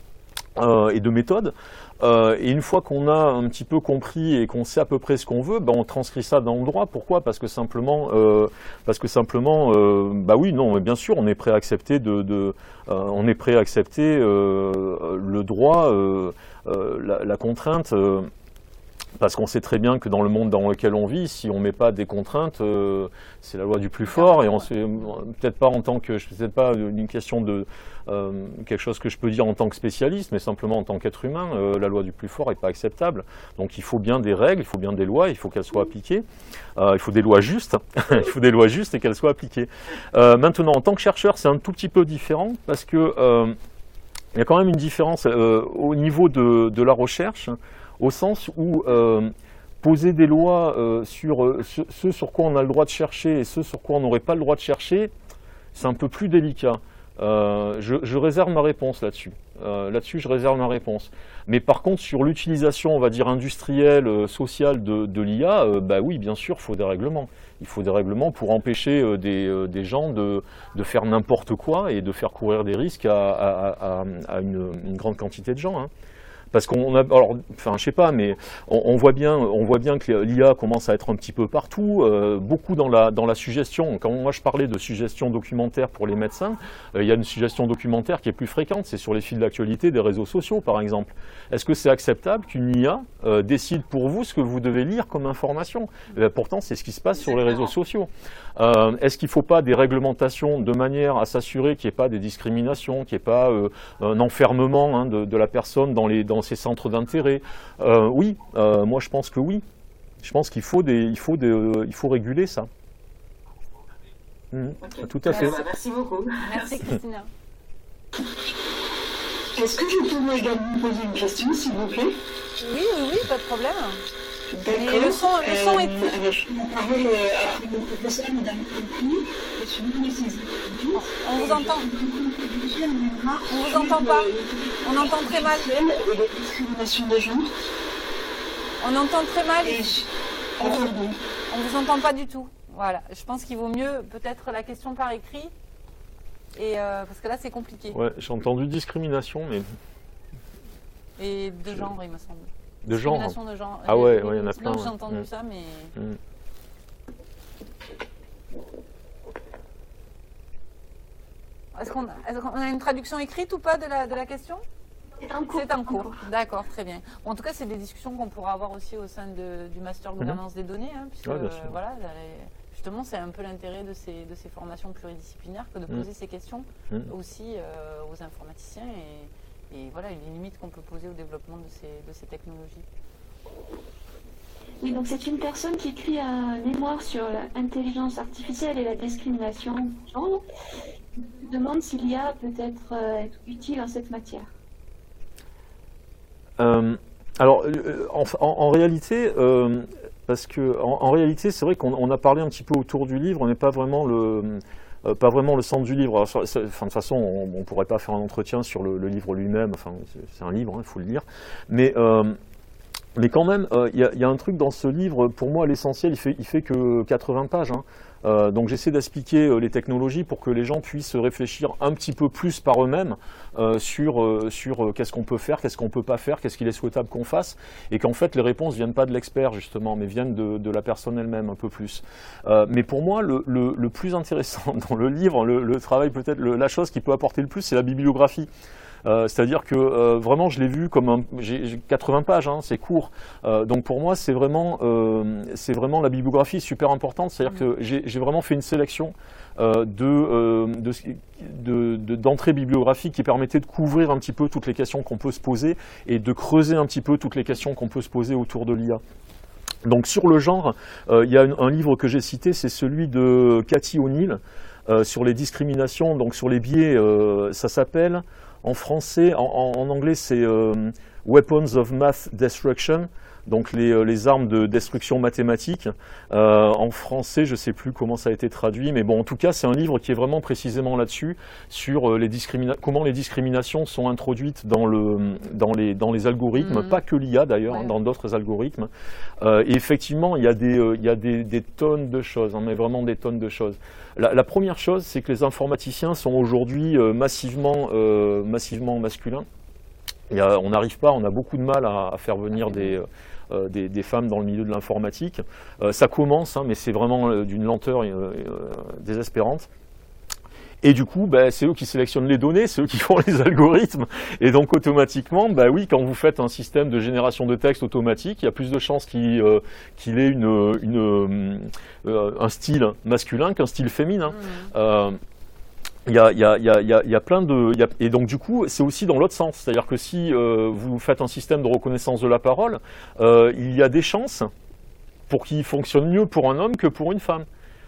euh, et de méthode. Euh, et une fois qu'on a un petit peu compris et qu'on sait à peu près ce qu'on veut, ben on transcrit ça dans le droit. Pourquoi? Parce que simplement, euh, parce que simplement, euh, bah oui, non, mais bien sûr, on est prêt à accepter de, de euh, on est prêt à accepter euh, le droit, euh, euh, la, la contrainte. Euh, Parce qu'on sait très bien que dans le monde dans lequel on vit, si on ne met pas des contraintes, euh, c'est la loi du plus fort. Et on peut-être pas en tant que, peut-être pas une question de euh, quelque chose que je peux dire en tant que spécialiste, mais simplement en tant qu'être humain, euh, la loi du plus fort n'est pas acceptable. Donc il faut bien des règles, il faut bien des lois, il faut qu'elles soient appliquées. Euh, il faut des lois justes, il faut des lois justes et qu'elles soient appliquées. Euh, maintenant, en tant que chercheur, c'est un tout petit peu différent parce que euh, il y a quand même une différence euh, au niveau de, de la recherche. Au sens où euh, poser des lois euh, sur euh, ce, ce sur quoi on a le droit de chercher et ce sur quoi on n'aurait pas le droit de chercher, c'est un peu plus délicat. Euh, je, je réserve ma réponse là-dessus. Euh, là-dessus, je réserve ma réponse. Mais par contre, sur l'utilisation, on va dire, industrielle, euh, sociale de, de l'I A, euh, bah oui, bien sûr, il faut des règlements. Il faut des règlements pour empêcher euh, des, euh, des gens de, de faire n'importe quoi et de faire courir des risques à, à, à, à une, une grande quantité de gens, hein. Parce qu'on a, alors, enfin, je sais pas, mais on, on voit bien, on voit bien que l'I A commence à être un petit peu partout, euh, beaucoup dans la dans la suggestion. Quand moi je parlais de suggestion documentaire pour les médecins, euh, il y a une suggestion documentaire qui est plus fréquente, c'est sur les fils d'actualité des réseaux sociaux, par exemple. Est-ce que c'est acceptable qu'une I A euh, décide pour vous ce que vous devez lire comme information? Eh bien, pourtant, c'est ce qui se passe sur les réseaux sociaux. Euh, est-ce qu'il ne faut pas des réglementations de manière à s'assurer qu'il n'y ait pas des discriminations, qu'il n'y ait pas euh, un enfermement hein, de, de la personne dans les dans ces centres d'intérêt? euh, Oui, euh, moi je pense que oui. Je pense qu'il faut des, il faut des, euh, il faut réguler ça. Mmh, okay. Tout à fait. Merci, merci beaucoup. Merci Christina. Est-ce que je pourrais également poser une question, s'il vous plaît? Oui, oui, oui, pas de problème. D'accord. Le son, le son est... Euh, je prends la parole après mon professeur, Madame Campi. Je suis venue ici. On vous entend. On vous entend pas. On entend très mal. Et les discriminations des gens. On entend très mal. Et je... oh, pardon. On vous entend pas du tout. Voilà. Je pense qu'il vaut mieux peut-être la question par écrit. Et euh, parce que là, c'est compliqué. Ouais, j'ai entendu discrimination, mais... Et de genre, il me semble. De genre. Discrimination de genre. Ah ouais, il ouais, y en a plein. J'ai ouais. entendu mmh. ça, mais... Mmh. Est-ce qu'on a, est qu'on a une traduction écrite ou pas de la, de la question? C'est en cours. C'est en cours. D'accord, très bien. Bon, en tout cas, c'est des discussions qu'on pourra avoir aussi au sein de, du Master Gouvernance mmh. des données, hein, puisque ouais, euh, voilà, justement, c'est un peu l'intérêt de ces, de ces formations pluridisciplinaires que de poser mmh. ces questions mmh. aussi euh, aux informaticiens et, et voilà, les limites qu'on peut poser au développement de ces, de ces technologies. Oui, donc c'est une personne qui écrit un mémoire sur l'intelligence artificielle et la discrimination. Je demande s'il y a peut-être euh, être utile en cette matière. Euh, alors, euh, en, en, en réalité, euh, parce que en, en réalité, c'est vrai qu'on on a parlé un petit peu autour du livre, on n'est pas vraiment le euh, pas vraiment le centre du livre. Alors, ça, ça, enfin, de toute façon, on ne pourrait pas faire un entretien sur le, le livre lui-même. Enfin, c'est un livre, il hein, faut le lire. Mais euh, mais quand même, il euh, y, y a un truc dans ce livre, pour moi, l'essentiel, il fait, il fait que quatre-vingts pages. Hein. Euh, donc j'essaie d'expliquer euh, les technologies pour que les gens puissent réfléchir un petit peu plus par eux-mêmes euh, sur, euh, sur euh, qu'est-ce qu'on peut faire, qu'est-ce qu'on ne peut pas faire, qu'est-ce qu'il est souhaitable qu'on fasse, et qu'en fait les réponses ne viennent pas de l'expert justement, mais viennent de, de la personne elle-même un peu plus. Euh, mais pour moi, le, le, le plus intéressant dans le livre, le, le travail peut-être, la chose qui peut apporter le plus, c'est la bibliographie. Euh, C'est-à-dire que euh, vraiment, je l'ai vu comme un, j'ai quatre-vingts pages, hein, c'est court. Euh, donc pour moi, c'est vraiment, euh, c'est vraiment la bibliographie super importante. C'est-à-dire que j'ai vraiment fait une sélection euh, de, euh, de, de, de, d'entrées bibliographiques qui permettait de couvrir un petit peu toutes les questions qu'on peut se poser et de creuser un petit peu toutes les questions qu'on peut se poser autour de l'I A. Donc sur le genre, euh, il y a un, un livre que j'ai cité, c'est celui de Cathy O'Neill euh, sur les discriminations, donc sur les biais. Euh, ça s'appelle en français, en, en anglais, c'est euh, Weapons of Math Destruction, donc les, les armes de destruction mathématique. Euh, en français, je ne sais plus comment ça a été traduit, mais bon, en tout cas, c'est un livre qui est vraiment précisément là-dessus, sur les discrimina- comment les discriminations sont introduites dans, le, dans, les, dans les algorithmes, mmh. pas que l'I A d'ailleurs, ouais. hein, dans d'autres algorithmes. Euh, et effectivement, il y a des, euh, il y a des, des tonnes de choses, hein, mais vraiment des tonnes de choses. La, la première chose, c'est que les informaticiens sont aujourd'hui euh, massivement, euh, massivement masculins. Il y a, on n'arrive pas, on a beaucoup de mal à, à faire venir des, euh, des, des femmes dans le milieu de l'informatique. Euh, ça commence, hein, mais c'est vraiment euh, d'une lenteur euh, euh, désespérante. Et du coup, bah, c'est eux qui sélectionnent les données, c'est eux qui font les algorithmes. Et donc automatiquement, bah oui, quand vous faites un système de génération de texte automatique, il y a plus de chances qu'il euh, qu'il ait une, une, euh, un style masculin qu'un style féminin. Mmh. Euh, Il y a, il y a, il y a, il y a plein de... Il y a, et donc du coup, c'est aussi dans l'autre sens. C'est-à-dire que si euh, vous faites un système de reconnaissance de la parole, euh, il y a des chances pour qu'il fonctionne mieux pour un homme que pour une femme.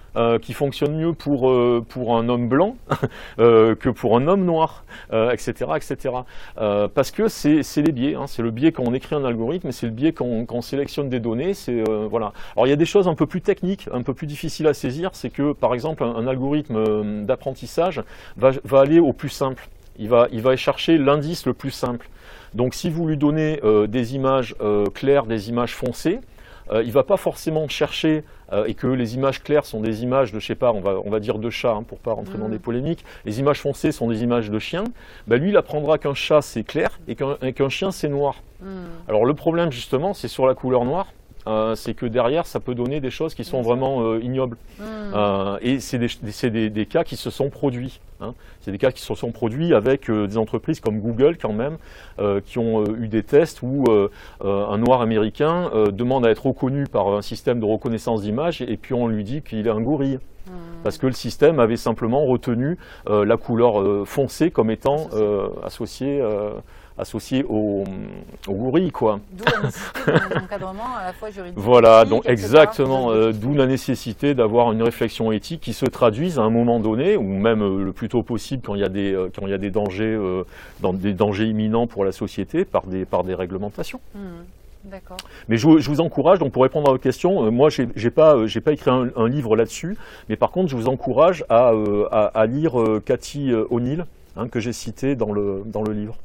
euh, qui fonctionne mieux pour, euh, pour un homme blanc euh, que pour un homme noir, euh, et cetera, et cetera. Euh, parce que c'est les biais, hein, c'est le biais quand on écrit un algorithme, et c'est le biais quand on, quand on sélectionne des données. Euh, voilà. Alors il y a des choses un peu plus techniques, un peu plus difficiles à saisir, c'est que par exemple un, un algorithme d'apprentissage va, va aller au plus simple. Il va, il va chercher l'indice le plus simple. Donc si vous lui donnez euh, des images euh, claires, des images foncées, euh, il ne va pas forcément chercher, euh, et que les images claires sont des images de, je sais pas, on va, on va dire de chat, hein, pour ne pas rentrer mmh. dans des polémiques, les images foncées sont des images de chiens, ben lui il apprendra qu'un chat c'est clair et qu'un qu'un chien c'est noir. Mmh. Alors le problème justement c'est sur la couleur noire, Euh, c'est que derrière, ça peut donner des choses qui sont vraiment euh, ignobles. Mmh. Euh, et c'est des, des, des cas qui se sont produits. Hein. C'est des cas qui se sont produits avec euh, des entreprises comme Google, quand même, euh, qui ont euh, eu des tests où euh, euh, un noir américain euh, demande à être reconnu par un système de reconnaissance d'image, et, et puis on lui dit qu'il est un gorille. Mmh. Parce que le système avait simplement retenu euh, la couleur euh, foncée comme étant euh, associée... Euh, associé au, au gorille, quoi. D'où la nécessité d'un encadrement à la fois juridique. Voilà, donc exactement, euh, d'où la nécessité d'avoir une réflexion éthique qui se traduise à un moment donné, ou même euh, le plus tôt possible quand il y a des, euh, quand il y a des dangers, euh, dans des dangers imminents pour la société, par des, par des réglementations. Mmh. D'accord. Mais je, je vous encourage, donc pour répondre à votre question, euh, moi j'ai j'ai pas, euh, j'ai pas écrit un, un livre là-dessus, mais par contre je vous encourage à, euh, à, à lire euh, Cathy O'Neil, hein, que j'ai cité dans le, dans le livre.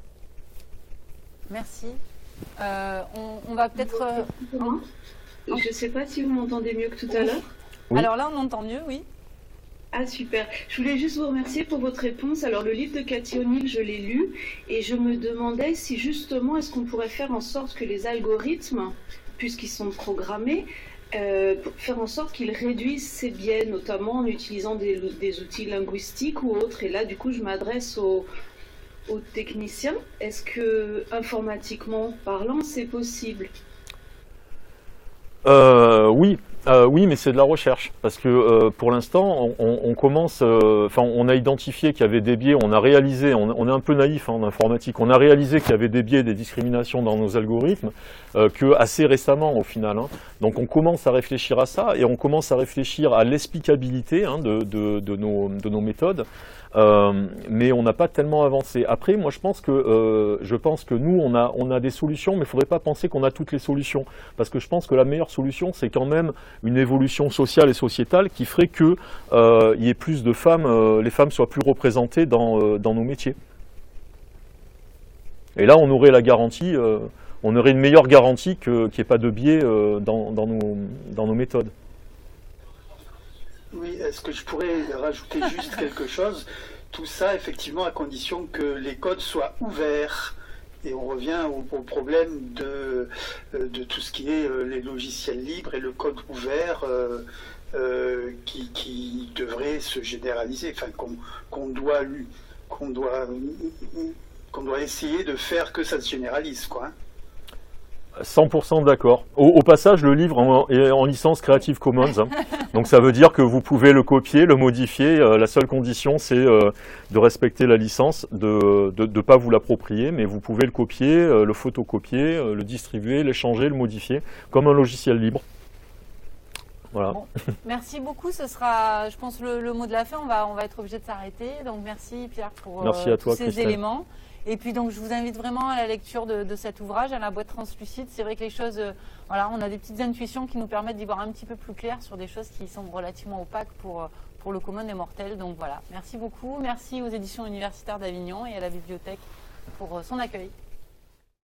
Merci. Euh, on, on va peut-être... Euh, Je ne sais pas si vous m'entendez mieux que tout à l'heure. Oui. Alors là, on entend mieux, oui. Ah, super. Je voulais juste vous remercier pour votre réponse. Alors, le livre de Cathy O'Neil, je l'ai lu, et je me demandais si justement, est-ce qu'on pourrait faire en sorte que les algorithmes, puisqu'ils sont programmés, euh, pour faire en sorte qu'ils réduisent ces biais, notamment en utilisant des, des outils linguistiques ou autres. Et là, du coup, je m'adresse aux... aux techniciens. Est-ce que, informatiquement parlant, c'est possible? euh, Oui, euh, oui, mais c'est de la recherche. Parce que euh, pour l'instant, on, on, on commence, enfin, euh, on a identifié qu'il y avait des biais, on a réalisé, on, on est un peu naïf hein, en informatique, on a réalisé qu'il y avait des biais, des discriminations dans nos algorithmes, euh, que assez récemment au final. Hein. Donc on commence à réfléchir à ça, et on commence à réfléchir à l'explicabilité hein, de, de, de, nos, de nos méthodes. Euh, mais on n'a pas tellement avancé. Après, moi, je pense que euh, je pense que nous, on a on a des solutions, mais il faudrait pas penser qu'on a toutes les solutions, parce que je pense que la meilleure solution, c'est quand même une évolution sociale et sociétale qui ferait que euh, il y ait plus de femmes, euh, les femmes soient plus représentées dans euh, dans nos métiers. Et là, on aurait la garantie, euh, on aurait une meilleure garantie que qu'il n'y ait pas de biais euh, dans dans nos dans nos méthodes. Oui, est-ce que je pourrais rajouter juste quelque chose? Tout ça, effectivement, à condition que les codes soient ouverts. Et on revient au, au problème de, de tout ce qui est les logiciels libres et le code ouvert euh, euh, qui, qui devrait se généraliser, enfin qu'on qu'on doit, qu'on doit, qu'on doit essayer de faire que ça se généralise, quoi. Hein. cent pour cent d'accord. Au, au passage, le livre en, est en licence Creative Commons, hein. Donc ça veut dire que vous pouvez le copier, le modifier. Euh, la seule condition, c'est euh, de respecter la licence, de ne pas vous l'approprier, mais vous pouvez le copier, euh, le photocopier, euh, le distribuer, l'échanger, le modifier, comme un logiciel libre. Voilà. Bon, merci beaucoup. Ce sera, je pense, le, le mot de la fin. On va, on va être obligé de s'arrêter. Donc merci Pierre pour merci euh, à toi, tous ces Christelle. éléments. Et puis donc je vous invite vraiment à la lecture de, de cet ouvrage, à la boîte translucide. C'est vrai que les choses, euh, voilà, on a des petites intuitions qui nous permettent d'y voir un petit peu plus clair sur des choses qui sont relativement opaques pour, pour le commun des mortels. Donc voilà, merci beaucoup. Merci aux éditions universitaires d'Avignon et à la bibliothèque pour son accueil.